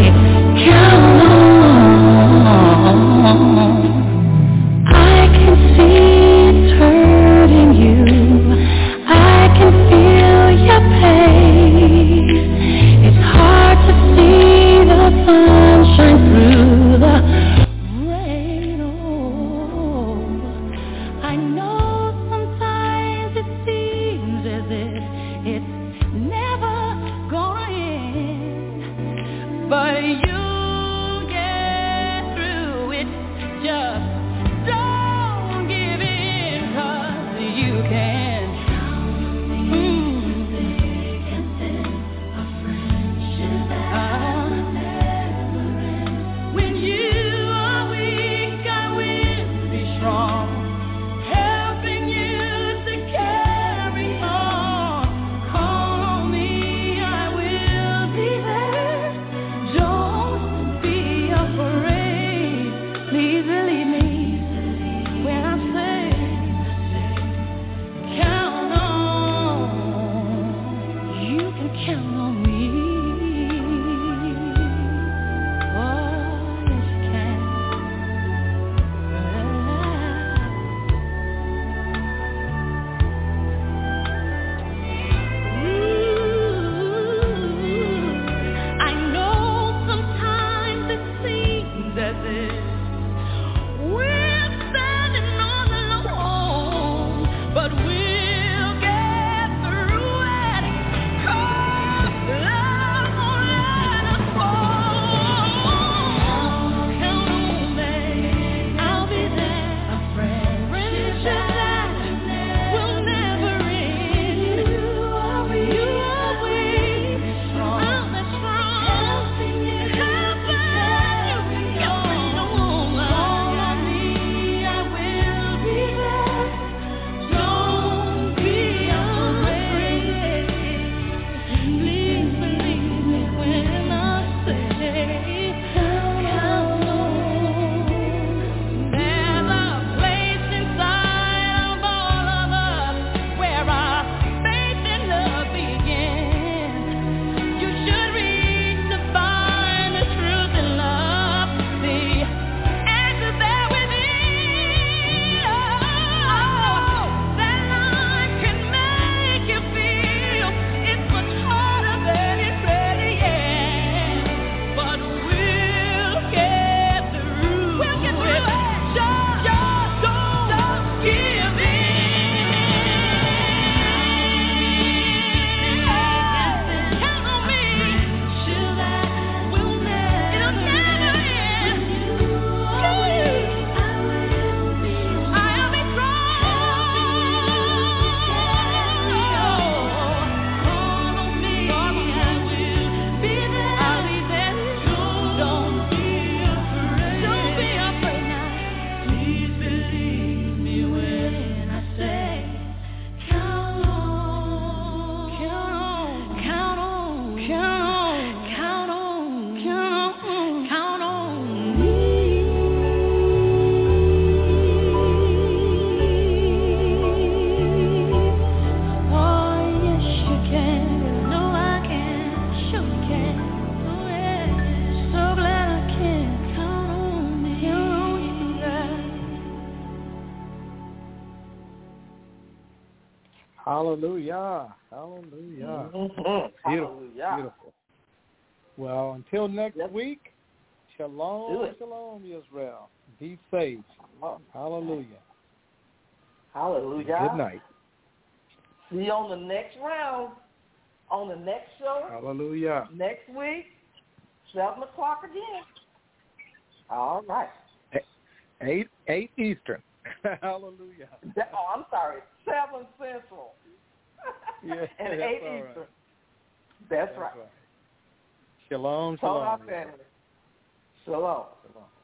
Hallelujah. Hallelujah. Mm-hmm. Beautiful. Hallelujah. Beautiful. Well, until next Yep. week, Do shalom, it. shalom, Israel. Be safe. Hallelujah. Hallelujah. Good night. See you on the next round, on the next show, Hallelujah. next week, 7 o'clock again. All right. 8 Eastern. Hallelujah. I'm sorry, 7 Central. Yeah, and that's 8 all Eastern. right. That's right. Shalom, Told shalom. our family. Shalom. Shalom.